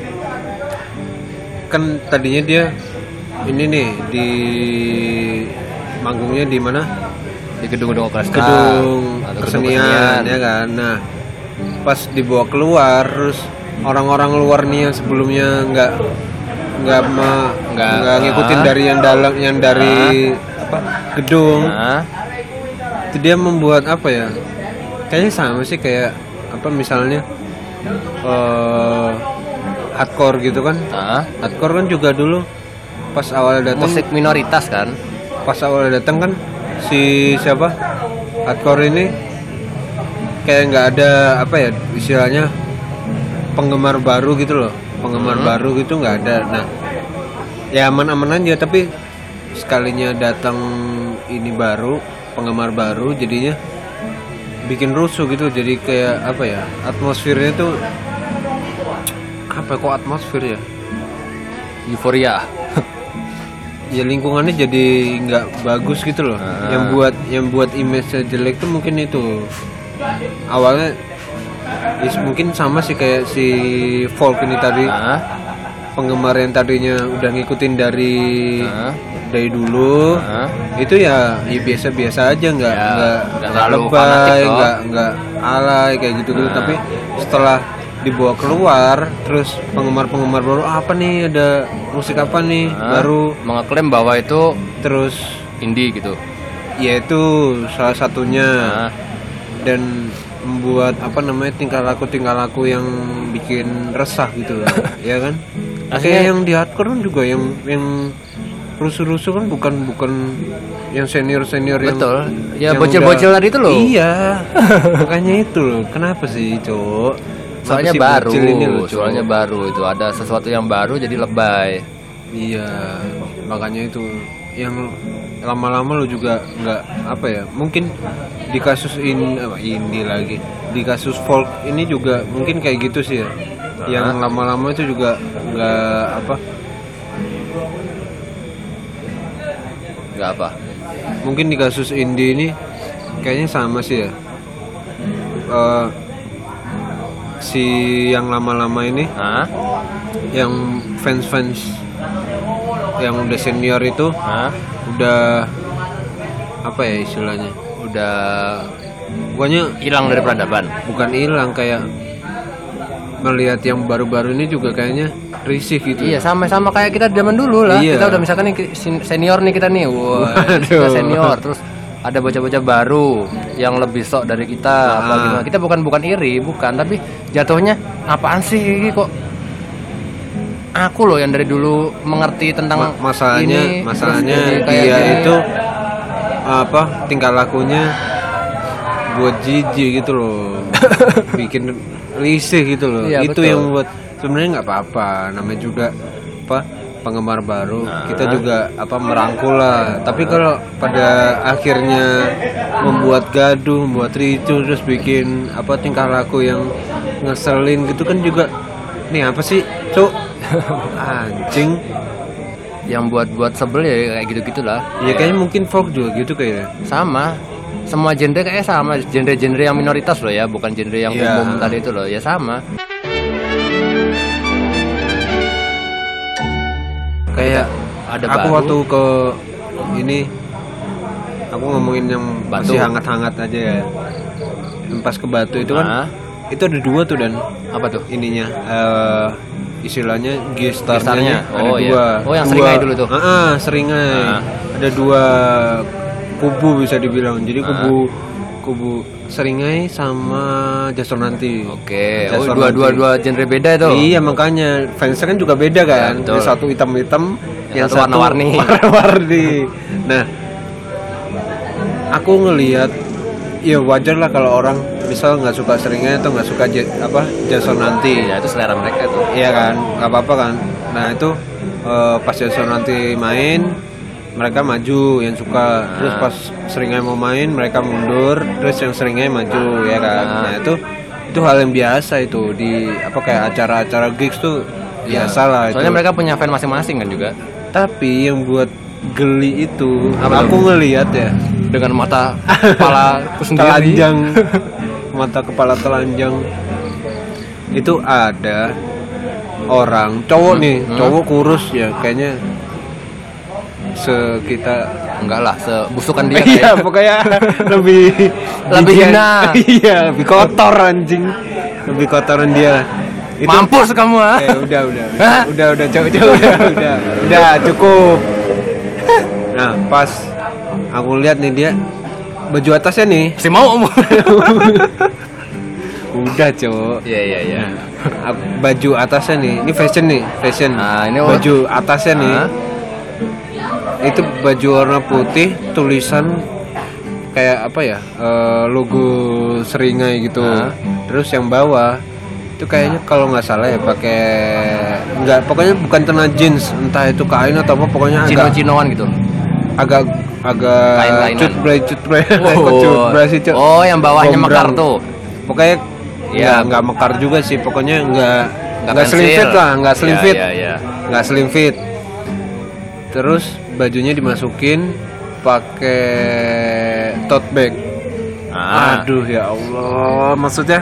Kan tadinya dia ini nih di manggungnya di mana? Di gedung-gedung orkestra, Gedung atau kesenian, ya kan. Nah, pas dibawa keluar terus orang-orang luar nih yang sebelumnya nggak nggak me- Nggak, nggak ngikutin ah. dari yang dalam yang dari apa gedung. Nah, Itu dia membuat apa ya? Kayaknya sama sih kayak apa misalnya eh hardcore gitu kan. nah, Hardcore kan juga dulu pas awal datang, musik minoritas kan. pas awal datang kan si siapa hardcore ini kayak nggak ada apa ya istilahnya penggemar baru gitu loh, penggemar Hmm. baru gitu nggak ada. Nah, ya aman-aman aja, tapi sekalinya datang ini baru, penggemar baru, jadinya bikin rusuh gitu. Jadi kayak apa ya, atmosfernya tuh apa kok atmosfer ya? Euforia. Ya lingkungannya jadi nggak bagus gitu loh. Ah. Yang buat yang buat image jelek tuh mungkin itu awalnya is, mungkin sama sih kayak si folk ini tadi. Nah, Penggemar yang tadinya udah ngikutin dari nah, dari dulu nah. itu ya, ya biasa-biasa aja, nggak Ya, nggak nggak nggak terlalu lebay, fanatik loh. nggak nggak alay kayak gitu gitu. Nah. Tapi setelah dibawa keluar, terus penggemar-penggemar baru apa nih, ada musik apa nih Nah, baru, mengeklaim bahwa itu terus indie gitu. ya itu salah satunya. Nah, Dan membuat apa namanya tingkah laku tingkah laku yang bikin resah gitu loh. Ya kan. Aslinya- Kayak yang di hardcore kan juga yang yang rusuh-rusuh kan bukan bukan yang senior-senior yang betul. Ya yang bocil-bocil udah- tadi itu loh. Iya. Makanya itu loh. Kenapa sih, Cok? Kenapa Soalnya sih baru, bocil ini loh, Cok? soalnya baru itu ada sesuatu yang baru jadi lebay. Iya. Makanya itu yang lama-lama lo juga nggak apa ya, mungkin di kasus ini apa ini lagi di kasus folk ini juga mungkin kayak gitu sih ya, yang lama-lama itu juga nggak apa, Nggak apa? mungkin di kasus indie ini kayaknya sama sih ya. Eh, si yang lama-lama ini Hah? yang fans-fans yang udah senior itu Hah? udah apa ya istilahnya, Udah pokoknya hilang dari peradaban. bukan hilang, kayak melihat yang baru-baru ini juga kayaknya risih gitu. Iya, sama-sama kayak kita zaman dulu lah. Iya. Kita udah misalkan nih sen- senior nih kita nih. Wah, kita Waduh. senior, terus ada bocah-bocah baru yang lebih sok dari kita apa Ah. gimana. Kita bukan bukan iri, bukan, tapi jatuhnya apaan sih ini kok aku loh yang dari dulu mengerti tentang Ma- masalahnya ini, terus masalahnya jadi kayak dia gini. itu apa tingkah lakunya buat jijik gitu loh, bikin risih gitu loh. Iya, Itu betul. yang buat sebenarnya nggak apa-apa, namanya juga apa penggemar baru, Nah. kita juga apa merangkul lah. Tapi kalau pada akhirnya membuat gaduh, membuat ricuh, terus bikin apa tingkah laku yang ngeselin gitu kan juga, nih apa sih, cuk? Anjing. Yang buat-buat sebel ya kayak gitu-gitulah. Ya kayaknya mungkin folk juga gitu kayaknya. Sama. Semua genre kayaknya sama, genre-genre yang minoritas loh ya, bukan genre yang Iya. umum tadi itu loh, ya sama. Kayak Ada aku baru. waktu ke ini, aku ngomongin yang Batu. masih hangat-hangat aja ya. Yang pas ke Batu itu kan, Ah, itu ada dua tuh dan apa tuh? ininya eh, istilahnya gestarnya Gestarnya. ada Oh, iya. dua. Oh, yang Dua- seringai dulu tuh. Ah, ah, seringai. Ah. Ada dua kubu bisa dibilang. Jadi Ah. kubu kubu seringai sama Jason nanti. Oke. Oh, Jason dua nanti. dua dua genre beda itu. Iya makanya fansnya kan juga beda kan. Ya, betul. Yang satu hitam-hitam, Yang yang satu warna-warni. warna-warni. Nah, aku ngelihat, ya wajar lah kalau orang misal nggak suka seringai atau nggak suka je- apa Jason nanti. Ya itu selera mereka tuh. Iya kan, nggak apa-apa kan. Nah itu eh, pas Jason nanti main, mereka maju yang suka. Terus Nah. pas seringai mau main, mereka mundur. Terus yang seringai maju, ya kan. Nah. Nah itu itu hal yang biasa itu di apa kayak acara-acara gigs tuh biasa lah. Soalnya itu. mereka punya fan masing-masing kan juga. Tapi yang buat geli itu, Apa aku ngelihat ya Dengan mata kepala sendiri. telanjang, mata kepala telanjang. Itu ada orang cowok nih, Hmm. cowok kurus ya kayaknya sekitar Enggak lah, sebusukan dia. iya kayak. pokoknya lebih Lebih jijian. hina. Iya lebih kotor anjing, lebih kotoran dia itu. Mampus kamu ah. Eh, udah udah Hah? udah udah udah udah udah udah udah cukup. Nah pas aku lihat nih dia baju atasnya nih Si mau kamu. udah cowok. Iya iya iya. Baju atasnya nih, ini fashion nih, fashion. Ah, ini baju atasnya nih, Ah. itu baju warna putih, tulisan kayak apa ya, eh, logo seringai gitu. Ah. Terus yang bawah itu kayaknya kalau nggak salah ya pakai nggak, pokoknya bukan celana jeans, entah itu kain atau apa, pokoknya agak Cino-cinoan gitu. agak agak Kain-kainan. cutbray cutbray Oh. cutbray sih, Cuk. Oh, yang bawahnya Gombrang. mekar tuh. Pokoknya Iya. nggak nggak mekar juga sih, pokoknya nggak nggak pensil. slim fit lah, nggak slim Iya, fit, Iya iya. nggak slim fit. Terus bajunya dimasukin pakai tote bag. Ah. Aduh ya Allah, maksudnya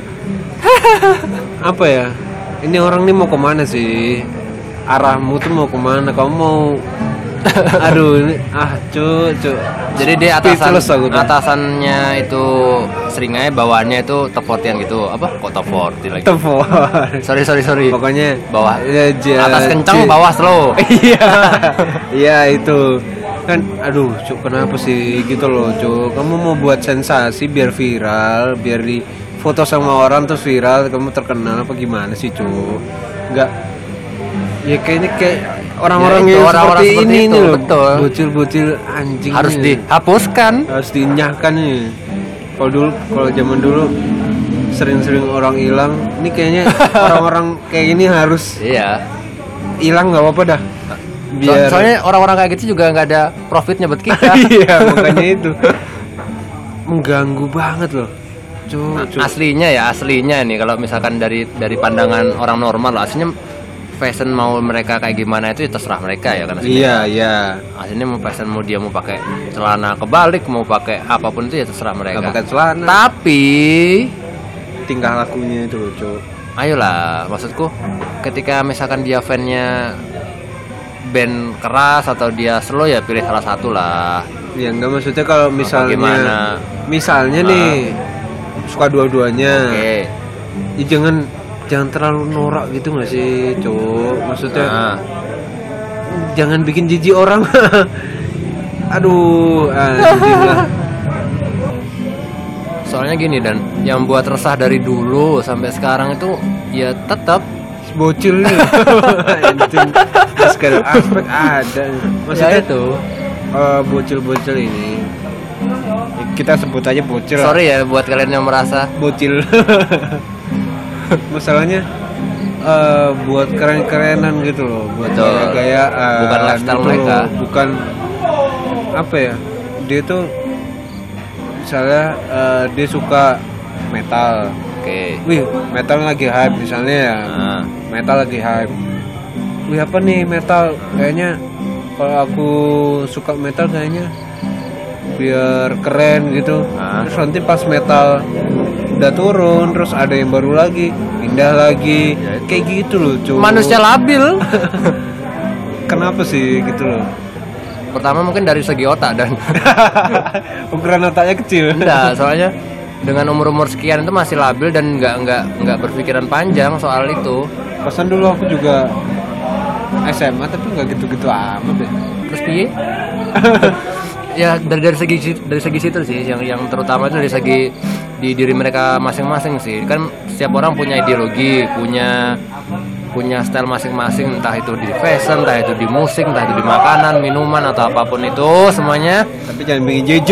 apa ya? Ini orang nih mau kemana sih? Arahmu tuh mau kemana? Kamu mau? Aduh, ini ah cu cu. Jadi dia atasan Speechless aku tuh. atasannya itu seringai, bawahnya itu top forty-an gitu. Apa? Kok top forty lagi? Telepon. Sorry sorry sorry. Pokoknya Bawah. ya, ja- Atas kencang, ja- bawah slow. Iya, iya itu kan. Aduh, cuk kenapa sih gitu loh, cuk? Kamu mau buat sensasi biar viral, biar di foto sama orang terus viral, kamu terkenal apa gimana sih, cuk? Enggak. Ya kayaknya kayak orang-orang Ya, itu, yang orang-orang seperti, seperti ini itu, nih loh, betul. bocil-bocil anjing Harus nih. dihapuskan. harus dinyahkan nih. Kalau dulu, kalau zaman dulu sering-sering orang hilang, ini kayaknya orang-orang kayak gini harus Iya. hilang, nggak apa-apa dah. So- Biar soalnya orang-orang kayak gitu juga nggak ada profitnya buat kita. iya makanya itu mengganggu banget loh, cuk, cuk. Aslinya ya, aslinya nih kalau misalkan dari dari pandangan orang normal loh, aslinya fashion mau mereka kayak gimana itu ya terserah mereka ya kan aslinya. Iya iya, Aslinya mau fashion, mau dia mau pakai celana kebalik, mau pakai apapun itu ya terserah mereka. nggak pakai celana. Tapi Tingkah lakunya itu loh, cuk. ayolah, maksudku ketika misalkan dia fannya band keras atau dia slow ya pilih salah satu lah. Ya enggak, maksudnya kalau misalnya gimana? misalnya nih suka dua-duanya, Oke. ya jangan jangan terlalu norak gitu nggak sih, cuk? Maksudnya Nah, jangan bikin jijik orang. Aduh, anjing lah. soalnya gini, dan yang buat resah dari dulu sampai sekarang itu ya tetap Bocil nih. Anjing. Segala aspek ada. Maksudnya ya itu. eh, bocil-bocil ini kita sebut aja bocil lah. Sorry ya buat kalian yang merasa Bocil. Masalahnya uh, buat keren-kerenan gitu loh, buat gaya-gayaan. Bukan lifestyle gitu mereka. loh. Bukan apa ya? Dia tuh misalnya uh, dia suka metal. Oke. Okay. Wih, metal lagi hype misalnya ya. Nah. Metal lagi hype. Wih, apa nih metal? Kayaknya kalau aku suka metal kayaknya biar keren gitu. Nah. Terus nanti pas metal udah turun, terus ada yang baru lagi, pindah lagi. Ya, kayak gitu loh, cuy. Manusia labil. Kenapa sih gitu loh? Pertama mungkin dari segi otak dan ukuran otaknya kecil. Enggak, soalnya dengan umur-umur sekian itu masih labil dan nggak nggak nggak berpikiran panjang soal itu. Pasan dulu aku juga S M A tapi nggak gitu-gitu amat deh. Terus piye? Ya dari dari segi dari segi situ sih yang yang terutama itu dari segi di diri mereka masing-masing sih. Kan setiap orang punya ideologi, punya punya style masing-masing, entah itu di fashion, entah itu di musik, entah itu di makanan, minuman atau apapun itu semuanya. Tapi jangan bikin J J.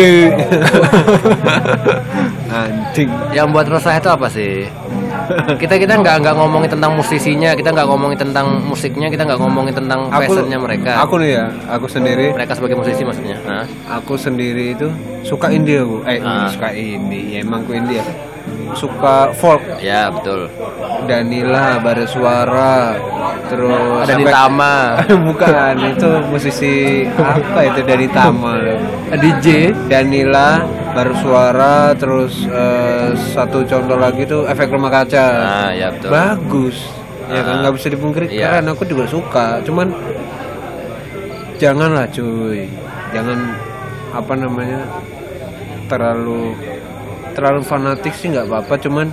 Anjing. Yang buat resah itu apa sih? Kita kita nggak nggak ngomongin tentang musisinya, kita nggak ngomongin tentang musiknya, kita nggak ngomongin tentang fashionnya mereka. Aku nih ya, aku sendiri. Mereka sebagai musisi maksudnya. Nah. Aku sendiri itu suka indie aku. Eh, nah. suka indie. Ya emang aku indie ya. Suka folk. Ya betul. Danila, Barasuara, terus ada di Tama. Bukan, itu musisi apa itu dari Tama loh. D J Danila, Barasuara, terus uh, satu contoh lagi tuh Efek Rumah Kaca. Nah, ya betul. Bagus. Ya kan nggak bisa dipungkiri iya. Karena aku juga suka. Cuman janganlah cuy. Jangan apa namanya? terlalu terlalu fanatik sih nggak apa-apa, cuman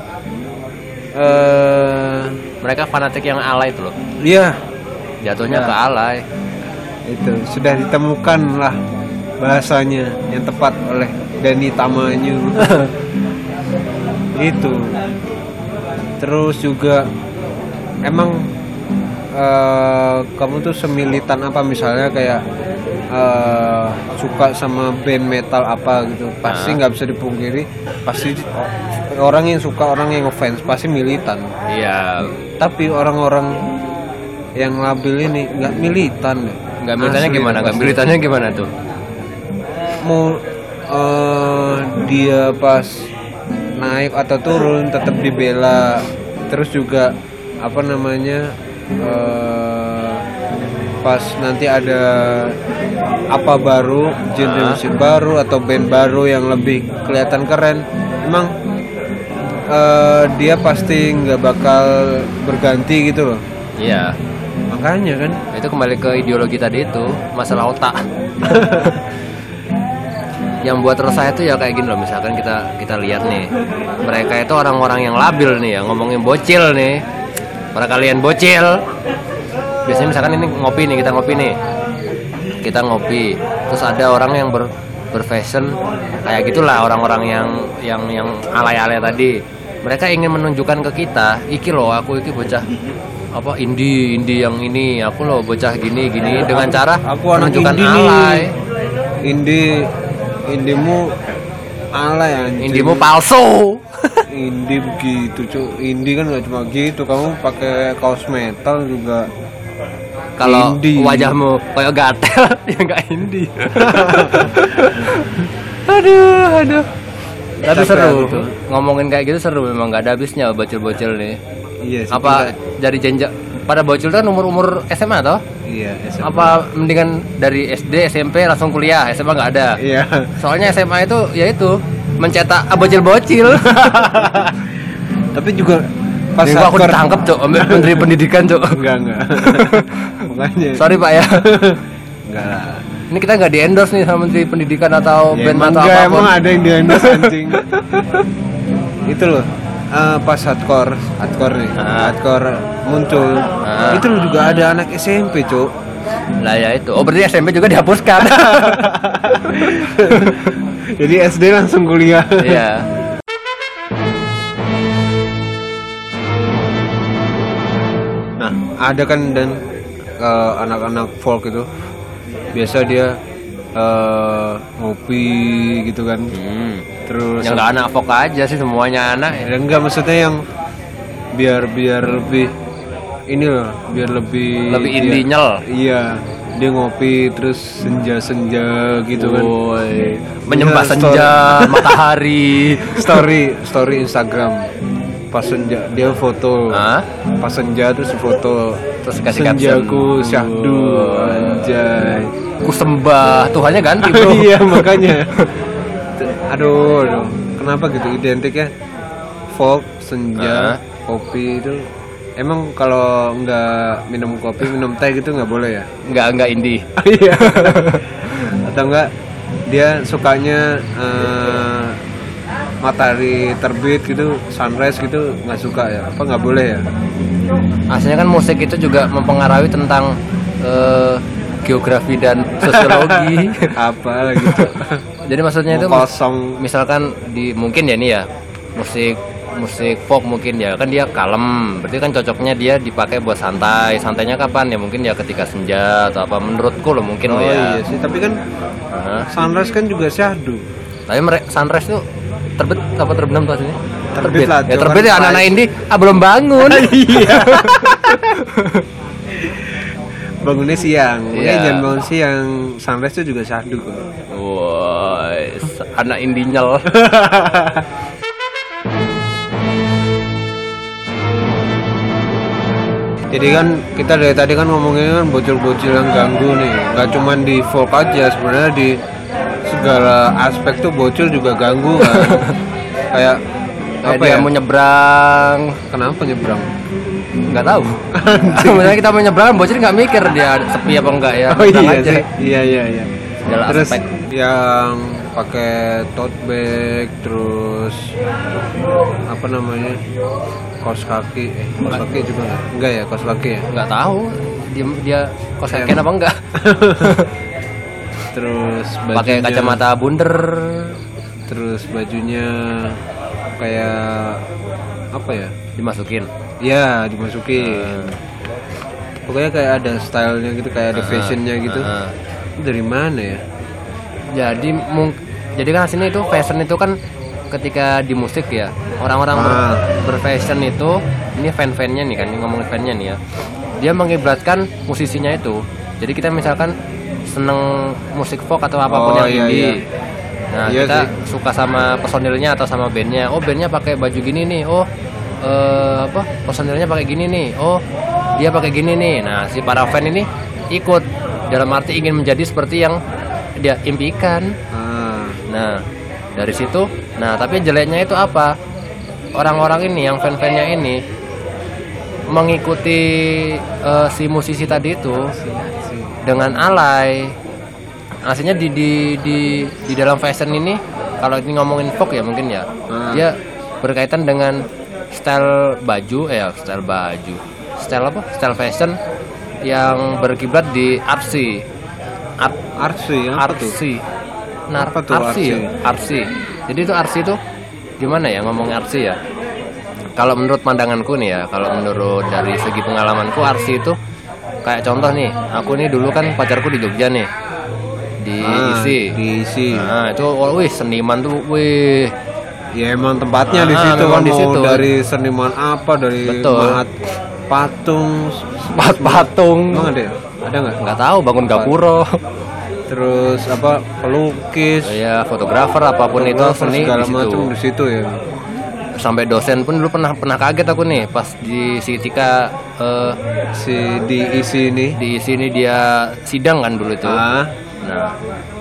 uh, mereka fanatik yang alay itu loh. Iya. Jatuhnya ya. ke alay. Itu sudah ditemukan lah bahasanya yang tepat oleh Dani Tamanyu. Itu. Terus juga emang uh, kamu tuh semilitan apa misalnya kayak uh, suka sama band metal apa gitu, pasti nggak nah. bisa dipungkiri pasti orang yang suka, orang yang ngefans pasti militan. Iya. Tapi orang-orang yang labil ini nggak militan. Nggak militannya gimana? Nggak militannya gimana tuh? Mau uh, dia pas naik atau turun tetap dibela. Terus juga apa namanya uh, pas nanti ada apa baru, genre musik baru atau band baru yang lebih kelihatan keren, emang uh, dia pasti nggak bakal berganti gitu loh. Iya. Makanya kan itu kembali ke ideologi tadi itu, masalah otak. Yang buat resah itu ya kayak gini loh, misalkan kita kita lihat nih, mereka itu orang-orang yang labil nih ya, ngomongin bocil nih, para kalian bocil. Biasanya misalkan ini ngopi nih, kita ngopi nih, kita ngopi, terus ada orang yang ber berfashion kayak gitulah, orang-orang yang yang yang alay-alay tadi. Mereka ingin menunjukkan ke kita, iki loh aku iki bocah apa indie indie yang ini, aku loh bocah gini gini, dengan cara aku menunjukkan indie alay. Indie indimu alay anjing. Indimu palsu. Indie begitu cuy. Indie kan nggak cuma gitu, kamu pakai kaos metal juga. Kalau wajahmu kayak gatel ya nggak indie. Aduh aduh. Tapi seru tuh. Ngomongin kayak gitu seru, memang nggak ada habisnya bocil-bocil nih. Iya sih. Apa dari jenjang pada bocil kan umur-umur S M A toh? Iya, S M A. Apa mendingan dari S D, S M P langsung kuliah, S M A nggak ada? Iya. Soalnya S M A itu ya itu mencetak bocil-bocil. Tapi juga pas Minggu aku ditangkap cok, menteri pendidikan cok. Enggak enggak. Makanya. Sorry pak ya. Enggak lah. Ini kita nggak di endorse nih sama menteri pendidikan atau ya, band atau apapun. Emang ada yang di endorse anjing. Itu loh. Uh, pas hardcore, hardcore nih, ah. hardcore muncul, ah. itu juga ada anak S M P cok. Lah ya itu, oh berarti S M P juga dihapuskan. Jadi S D langsung kuliah. Iya. Nah ada kan dan uh, anak-anak folk itu biasa dia uh, ngopi gitu kan. Hmm. Terus yang nggak anak folk aja sih, semuanya anak ya. Enggak, maksudnya yang biar biar lebih ini loh, biar lebih Lebih dia- indie nyel. Iya, dia ngopi terus senja-senja gitu kan. Woi, menyembah Iya, senja, matahari. Story story Instagram pas senja dia foto. Hah? Pas senja terus foto. Terus kasih Senjaku caption. syahdu anjay. Ku sembah, Tuhannya ganti bro. Iya makanya. Aduh, aduh, kenapa gitu identiknya folk, senja, Hah? kopi itu. Emang kalau nggak minum kopi, minum teh gitu nggak boleh ya? Enggak, enggak indie. Iya. Atau enggak dia sukanya eh, matahari terbit gitu, sunrise gitu nggak suka ya? Apa nggak boleh ya? Aslinya kan musik itu juga mempengaruhi tentang eh, geografi dan sosiologi. Apa gitu? Jadi maksudnya itu Mau kosong. misalkan di mungkin ya nih ya musik musik folk mungkin ya kan dia kalem, berarti kan cocoknya dia dipakai buat santai. Santainya kapan ya? Mungkin ya ketika senja atau apa, menurutku loh mungkin Oh loh ya. iya sih, tapi kan Hah? sunrise kan juga syahdu. Tapi mere- sunrise tuh terbit apa terbenam tuh aslinya? Terbit lah, Ya itu terbit kan ya anak-anak sunrise. indie ah belum bangun. Iya. Bangunnya siang, Iya. yeah. Jangan bangun siang. Sunrise itu juga syahdu kok. Wah, anak indie nyel. Jadi kan kita dari tadi kan ngomongin kan bocil-bocil yang ganggu nih. Gak cuman di folk aja, sebenarnya di segala aspek tuh bocil juga ganggu kan. Kayak Kayak apa dia ya? mau nyebrang, Kenapa nyebrang? nggak tahu. Sebenarnya kita mau nyebrang, bocil nggak mikir dia sepi apa enggak ya. Oh Nyebrang iya aja. sih. Iya iya iya. Segala Terus aspek. yang pakai tote bag, terus apa namanya? Kaos kaki, eh kaos kaki juga enggak? Enggak ya, kaos kaki ya. Nggak tahu dia dia kos Kayak- kakian apa enggak. Terus Pakai bajunya- kacamata bundar. Terus bajunya kayak apa ya? Dimasukin. Ya dimasukin. Pokoknya kayak ada stylenya gitu, kayak ada Ah, fashionnya gitu. ah. Itu dari mana ya? Jadi mung jadi kan aslinya itu fashion itu kan ketika di musik ya orang-orang ber- Ah. berfashion itu ini fan-fannya nih kan ini ngomongin fannya nih ya, dia mengibratkan musisinya itu. Jadi kita misalkan seneng musik folk atau apapun Oh, yang iya, indie, iya. nah Iya kita sih. suka sama personilnya atau sama bandnya. Oh bandnya pakai baju gini nih, oh eh, apa personilnya pakai gini nih, oh dia pakai gini nih. Nah si para fan ini ikut dalam arti ingin menjadi seperti yang dia impikan. Ah, Nah, dari situ, nah tapi jeleknya itu apa? Orang-orang ini yang fan-fannya ini mengikuti eh, si musisi tadi itu dengan alay. Aslinya di di di di dalam fashion ini, kalau ini ngomongin folk ya mungkin ya, Hmm. dia berkaitan dengan style baju, eh style baju, style apa? Style fashion yang berkiblat di artsy, art artsy apa tuh? artsy, nah Apa tuh artsy ya, artsy. Jadi itu artsy itu gimana ya ngomongnya artsy ya? Kalau menurut pandanganku nih ya, kalau menurut dari segi pengalamanku artsy itu kayak contoh nih, aku nih dulu kan pacarku di Jogja nih, di Ah, isi. diisi. Nah itu, oh, wih seniman tuh, wih Ya emang tempatnya di Ah, situ memang kan di mau situ. dari seniman apa, dari Betul. mahat patung, patung. emang ada ya? Ada nggak? Nggak tahu bangun gapuro. Terus apa pelukis, Ya fotografer apapun itu fotografer, seni segala di situ. macam di situ ya. Sampai dosen pun dulu pernah pernah kaget aku nih pas di si Tika eh, Si diisi ini. di sini dia sidang kan dulu itu. Ah, Nah,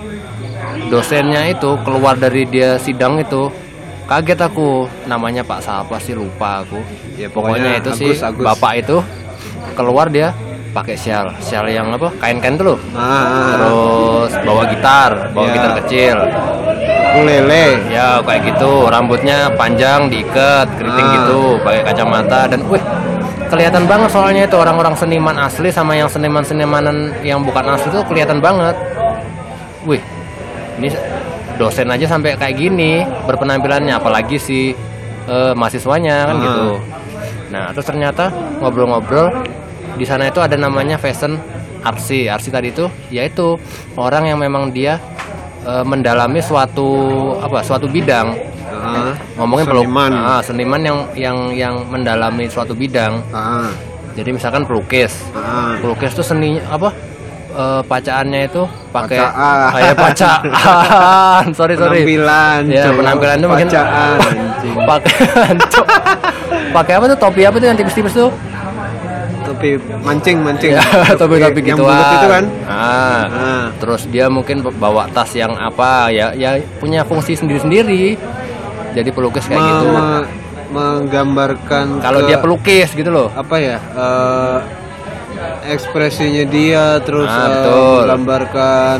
dosennya itu keluar dari dia sidang itu kaget aku, namanya Pak siapa sih lupa aku. ya Pokoknya itu Agus, sih Agus. bapak itu keluar dia pakai syal, syal yang apa kain-kain tuh loh. Ah, ah, Terus bawa gitar, bawa Ya. gitar kecil. ukulele. Ya kayak gitu, rambutnya panjang diikat, keriting Ah. gitu, pakai kacamata dan wih kelihatan banget soalnya itu orang-orang seniman asli sama yang seniman-senimanan yang bukan asli itu kelihatan banget. Wih, ini dosen aja sampai kayak gini berpenampilannya, apalagi si eh, mahasiswanya kan Ah. gitu. Nah terus ternyata ngobrol-ngobrol di sana itu ada namanya fashion artsy. Artsy tadi itu yaitu orang yang memang dia eh, mendalami suatu apa suatu bidang. Ah, Ngomongin peluk- seniman. ah, seniman yang yang yang mendalami suatu bidang. Ah, Jadi misalkan pelukis, Ah. pelukis tuh seni apa? Eh, pacaannya itu pakai Pacaan. ah, ya, pacaan. sorry sorry. Penampilan. Ya cowok. penampilan itu mungkin Pacaan, anjing. pakai cok. Pakai apa tuh topi apa tuh yang tipis-tipis tuh? Topi mancing mancing. Ya, topi-topi yang gituan. bulat itu kan. Ah. Ah. Terus dia mungkin bawa tas yang apa ya ya punya fungsi sendiri-sendiri. Jadi pelukis kayak Me- gitu. me- menggambarkan Kalau ke- dia pelukis gitu loh. apa ya eh, ekspresinya dia terus Ah, eh, betul. menggambarkan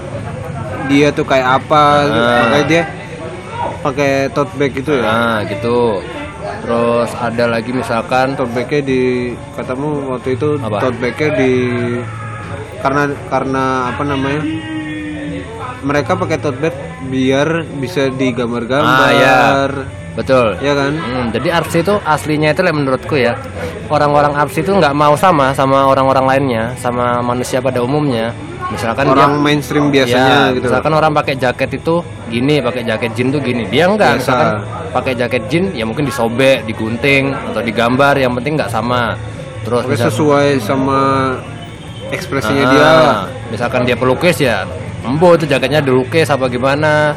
dia tuh kayak apa Ah. makanya dia pakai tote bag gitu ya. Nah, gitu. Terus ada lagi misalkan Tote bagnya di katamu waktu itu Apa? tote bagnya di karena karena apa namanya mereka pakai tote bag biar bisa digambar-gambar. Ah, ya. Betul. Ya kan? Hmm, jadi artsy itu aslinya itu lah menurutku ya. Orang-orang artsy itu nggak mau sama sama orang-orang lainnya, sama manusia pada umumnya. Misalkan Orang dia mainstream biasanya ya, gitu. misalkan orang pakai jaket itu gini, pakai jaket jean tuh gini. Dia enggak, Biasa. misalkan pakai jaket jean ya mungkin disobek, digunting atau digambar, yang penting nggak sama. Terus Pokoknya misal- sesuai sama ekspresinya Ah, dia. misalkan dia pelukis ya, embo itu jaketnya dilukis apa gimana.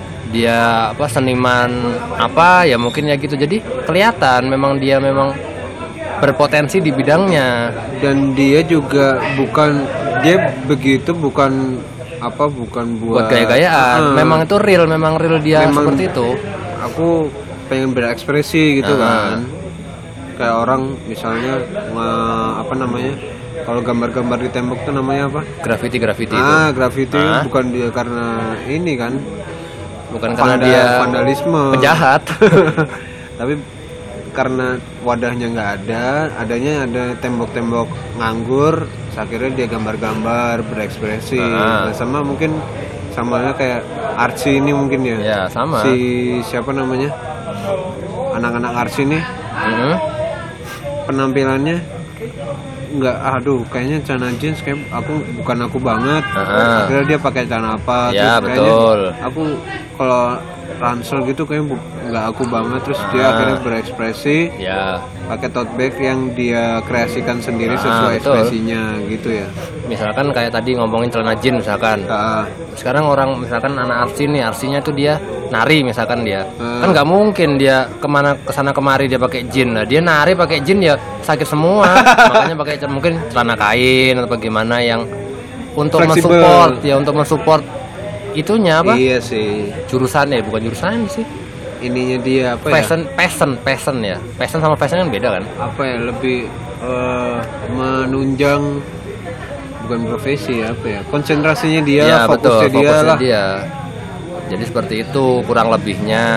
Dia apa seniman apa ya mungkin ya gitu. Jadi kelihatan memang dia memang berpotensi di bidangnya. Dan dia juga bukan dia begitu bukan apa bukan buat, Buat gaya-gayaan. Ah, Memang itu real, memang real dia Memang- seperti itu. aku pengen berekspresi gitu Ah. kan. Kayak orang misalnya nge- apa namanya? Kalau gambar-gambar di tembok tuh namanya apa? Graffiti-graffiti itu. Ah, graffiti Ah. bukan dia karena ini kan. Bukan karena Vanda- dia vandalisme. penjahat. Tapi karena wadahnya nggak ada, adanya ada tembok-tembok nganggur, terus akhirnya dia gambar-gambar, berekspresi. Ah. Nah, sama mungkin samanya kayak artsy ini mungkin ya. Ya, sama. Si siapa namanya? Anak-anak artsy ini Mhm. penampilannya nggak, aduh kayaknya celana jeans kayak aku bukan aku banget. Ah. Akhirnya dia pakai celana apa? Ya, terus kayaknya betul. Aku kalau ransel gitu kayak bu- nggak aku banget, terus dia Ah. akhirnya berekspresi Ya, pakai tote bag yang dia kreasikan sendiri Ah, sesuai betul. ekspresinya gitu ya. misalkan kayak tadi ngomongin celana jeans misalkan. Ah, Sekarang orang misalkan anak arsi nih, arsinya tuh dia nari misalkan dia. Hmm. Kan nggak mungkin dia kemana kesana kemari dia pakai jeans. Nah, dia nari pakai jeans ya sakit semua. Makanya pakai cel- mungkin celana kain atau bagaimana yang untuk Fleksibel. mensupport ya, untuk mensupport itunya apa? iya sih. Jurusannya bukan jurusan sih. Ininya dia apa ya? Passion, passion, passion ya. Passion sama fashion kan beda kan? Apa ya lebih eh, menunjang bukan profesi ya, apa ya? Konsentrasinya dia, Ya lah, betul, fokusnya dia fokusnya lah. dia. Jadi seperti itu kurang lebihnya.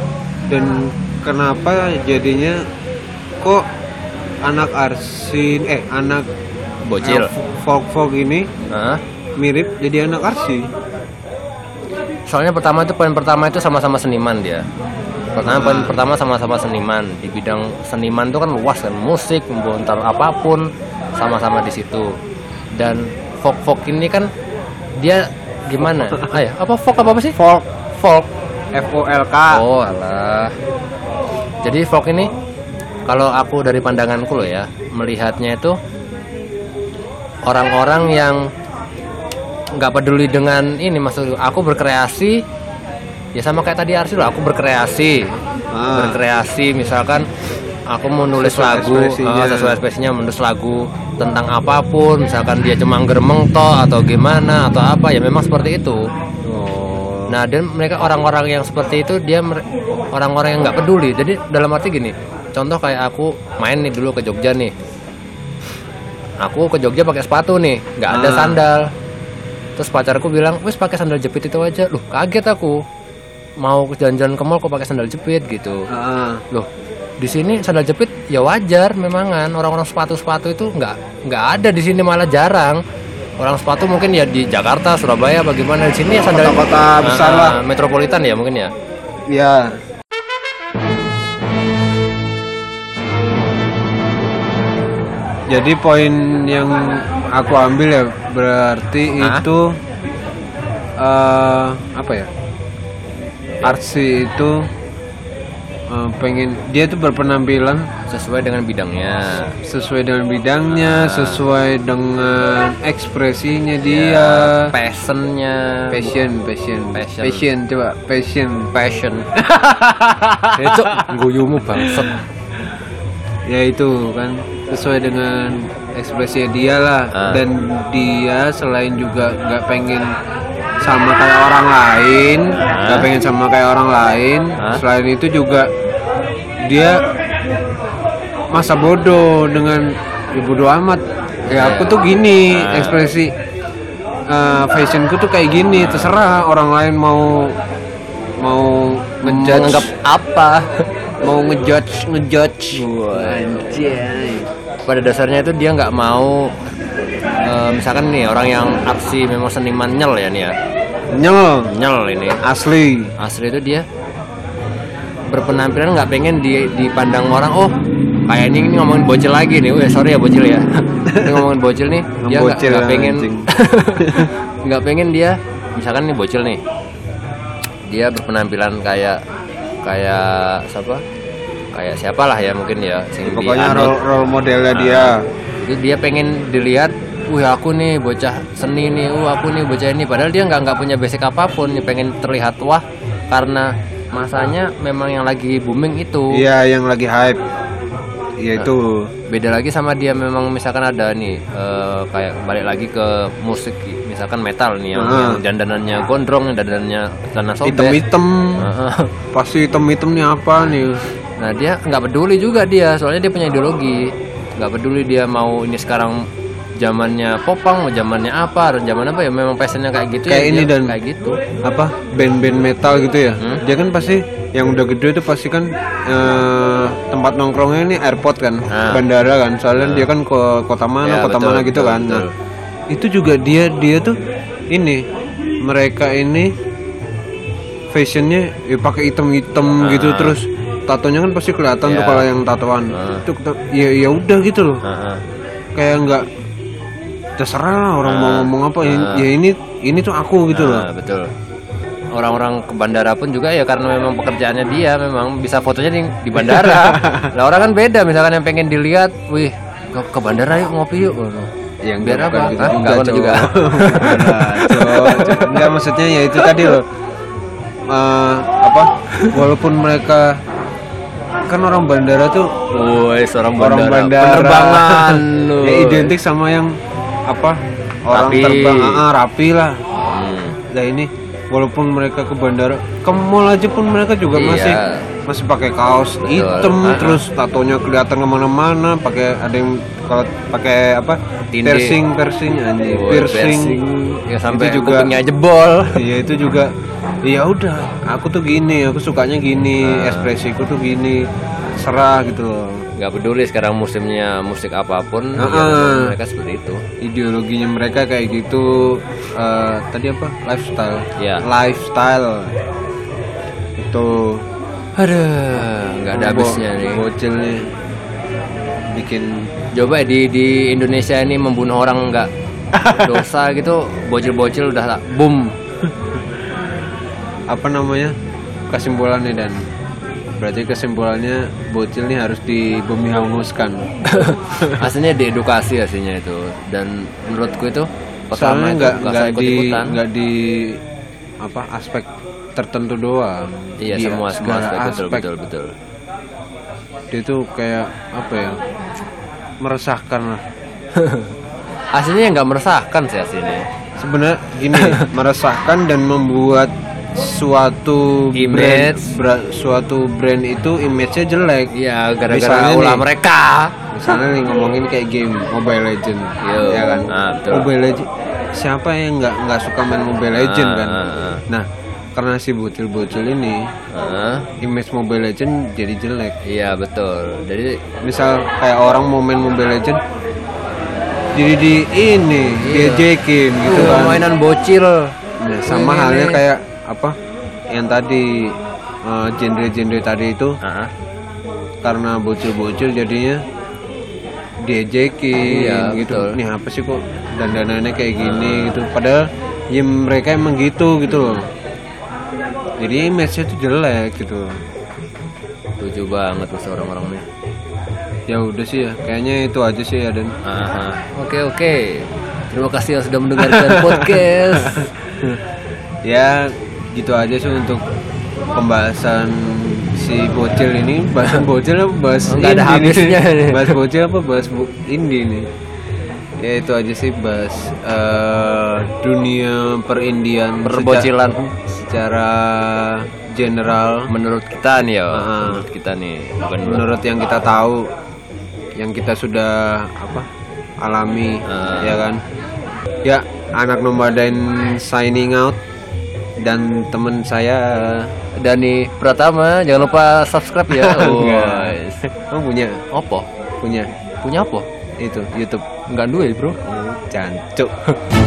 Dan kenapa jadinya kok anak arsi eh anak Bocil. eh, folk folk ini Hah? mirip jadi anak arsi? Soalnya pertama itu poin pertama itu sama-sama seniman dia. Pertama Ah. poin pertama sama-sama seniman. Di bidang seniman itu kan luas kan, musik, membontar apapun sama-sama di situ. Dan folk-folk ini kan dia gimana? Ah ya, apa folk apa, apa sih? Folk, Folk. F O L K. Oh, alah. Jadi folk ini kalau aku dari pandanganku loh ya, melihatnya itu orang-orang yang nggak peduli dengan ini, maksud aku berkreasi ya sama kayak tadi Arsi loh, aku berkreasi Ah. berkreasi misalkan aku mau nulis Sesuai lagu ekspresinya. eh, sesuai ekspresinya, menulis lagu tentang apapun, misalkan dia cuma geremeng toh atau gimana atau apa ya, memang seperti itu. Oh. Nah, dan mereka orang-orang yang seperti itu dia mer- orang-orang yang nggak peduli. Jadi dalam arti gini, contoh kayak aku main nih dulu ke Jogja nih, aku ke Jogja pakai sepatu nih, nggak ada Ah. sandal. Terus pacarku bilang, wis pakai sandal jepit itu aja. Loh, kaget aku. Mau jalan-jalan ke mall kok pakai sandal jepit gitu. Ah. Loh, di sini sandal jepit ya wajar memangan. Orang-orang sepatu-sepatu itu nggak nggak ada di sini, malah jarang. Orang sepatu mungkin ya di Jakarta, Surabaya, bagaimana, di sini ya sandal Kota-kota besar Ah, lah. metropolitan ya mungkin ya. Ya. Jadi poin yang aku ambil ya berarti Hah? itu eh, apa ya? Artsy itu uh, pengen dia tuh berpenampilan sesuai dengan bidangnya, sesuai dengan bidangnya, nah. sesuai dengan ekspresinya dia, ya, passionnya, passion, passion, passion, passion, coba passion, passion. Itu guyumu bangsat. Ya itu kan sesuai dengan ekspresinya dia lah, ah. dan dia selain juga nggak pengen sama kayak orang lain, nggak ah. pengen sama kayak orang lain. Ah. Selain itu juga dia masa bodoh dengan ya bodoh amat. Ya aku tuh gini ah. ekspresi uh, fashionku tuh kayak gini. Terserah orang lain mau mau ngejudge menganggap apa, mau ngejudge ngejudge. Anjay. Pada dasarnya itu dia nggak mau. Uh, misalkan nih orang yang aksi memang seniman nyel ya nih ya. Nyel, nyel ini asli. Asli itu dia berpenampilan nggak pengen di, dipandang orang, oh kayak ini, ini ngomongin bocil lagi nih. Wih sorry ya bocil ya. Ini ngomongin bocil nih. Dia nggak pengen nggak pengen dia misalkan nih bocil nih. Dia berpenampilan kayak kayak siapa? Kayak siapalah ya mungkin ya. Pokoknya role, role modelnya nah, dia. Itu dia pengen dilihat, wih aku nih bocah seni nih, wah aku nih bocah ini. Padahal dia nggak nggak punya basic apapun, nih pengen terlihat wah karena masanya memang yang lagi booming itu. Iya, yang lagi hype. Iya nah, itu. Beda lagi sama dia memang misalkan ada nih uh, kayak balik lagi ke musik misalkan metal nih yang, uh. yang dandanannya gondrong, dandanannya celana sobek. Hitam-hitam. Uh-huh. Pasti hitam-hitam nih apa nih? Nah dia nggak peduli juga dia, soalnya dia punya ideologi. Nggak peduli dia mau ini sekarang zamannya popang, zamannya apa, zaman apa ya memang passionnya kayak gitu. Kayak ya, ini dan kayak gitu. Apa band-band metal gitu ya? Hmm? Dia kan pasti yang udah gede itu pasti kan eh, tempat nongkrongnya ini airport kan, ah. bandara kan. Soalnya ah. dia kan ke kota mana, ya, kota betul, mana gitu betul, kan. Betul. Nah itu juga dia dia tuh ini mereka ini fashionnya ya pakai hitam-hitam ah. gitu terus. Tatonya kan pasti kelihatan yeah. tuh kalau yang tatoan. Uh. Itu ya ya udah gitu loh. Uh-huh. Kayak enggak terserah lah orang uh. mau ngomong apa uh. ya ini ini tuh aku gitu uh, loh. Betul. Orang-orang ke bandara pun juga ya karena memang pekerjaannya dia memang bisa fotonya di, di bandara. Lah orang kan beda misalkan yang pengen dilihat, wih ke, ke bandara yuk ngopi yuk. Yang biar apa? Gitu juga, juga. juga. Enggak maksudnya ya itu tadi loh. Uh, apa? Walaupun mereka kan orang bandara tuh, woi seorang bandara, orang bandara penerbangan ya identik sama yang apa orang rapi. Terbang ah, rapi lah. Hmm. Nah ini walaupun mereka ke bandara, ke mall aja pun mereka juga iya. masih masih pakai kaos betul. Hitam ah, terus tatonya kelihatan kemana-mana, pakai ada yang kalau pakai apa Tinde. piercing piercing anjing oh, piercing. piercing ya sampai itu juga kupingnya jebol. Iya itu juga. Ya udah, aku tuh gini, aku sukanya gini, nah. ekspresiku tuh gini, serah gitu loh. Gak peduli sekarang musimnya musik apapun, nah, ya mereka seperti itu. Ideologinya mereka kayak gitu. Uh, tadi apa? Lifestyle. Ya. Lifestyle. Itu. Aduh, nggak ada habisnya nih. Bocil nih. Bikin. Coba di di Indonesia ini membunuh orang nggak dosa gitu, bocil-bocil udah boom. Apa namanya kesimpulannya dan berarti kesimpulannya bocil nih harus dibumi hanguskan. Aslinya diedukasi aslinya itu dan menurutku itu pertama nggak nggak di nggak di apa aspek tertentu doang. Iya dia, semua semua aspek, aspek betul betul betul. Dia tuh kayak apa ya meresahkan lah. Aslinya nggak meresahkan sih aslinya. Sebenarnya gini meresahkan dan membuat suatu image brand, bra, suatu brand itu image-nya jelek. Iya, gara-gara ulah mereka. Misalnya nih ngomongin kayak game Mobile Legend, Yo, ya kan? Nah, Mobile Legend. Siapa yang nggak nggak suka main Mobile Legend ah, kan? Ah, ah. Nah, karena si bocil-bocil ini, ah. image Mobile Legend jadi jelek. Iya betul. Jadi misal kayak orang mau main Mobile Legend, jadi di ini iya. gejekin gitu uh, kan? Mainan bocil. Nah, sama ini, halnya ini. Kayak apa yang tadi uh, genre-genre tadi itu uh-huh. karena bocil-bocil jadinya diejekin iya, gitu betul. Nih apa sih kok dandanannya kayak gini uh. gitu padahal ya mereka emang gitu gitu loh jadi image-nya tuh jelek gitu Lucu banget tuh orang-orang nih. Ya udah sih ya, kayaknya itu aja sih ya Dan. Aha. Oke oke. Terima kasih yang sudah mendengarkan podcast. Ya gitu aja sih untuk pembahasan si bocil ini. Bahas bocil apa bahas nggak ada habisnya nih. Bahas bocil apa bahas bu- indie nih. Ya itu aja sih bahas uh, dunia perindian Perbocilan secara, secara general menurut kita nih ya. Uh-huh. Menurut kita nih. Bukan menurut yang kita tahu, yang kita sudah apa alami, uh. ya kan. Ya anak nomaden signing out. Dan teman saya Dani Pratama, jangan lupa subscribe ya. Oh, kamu punya? Apa? Punya. Punya apa? Itu YouTube. Enggak duit, Bro. Jancuk.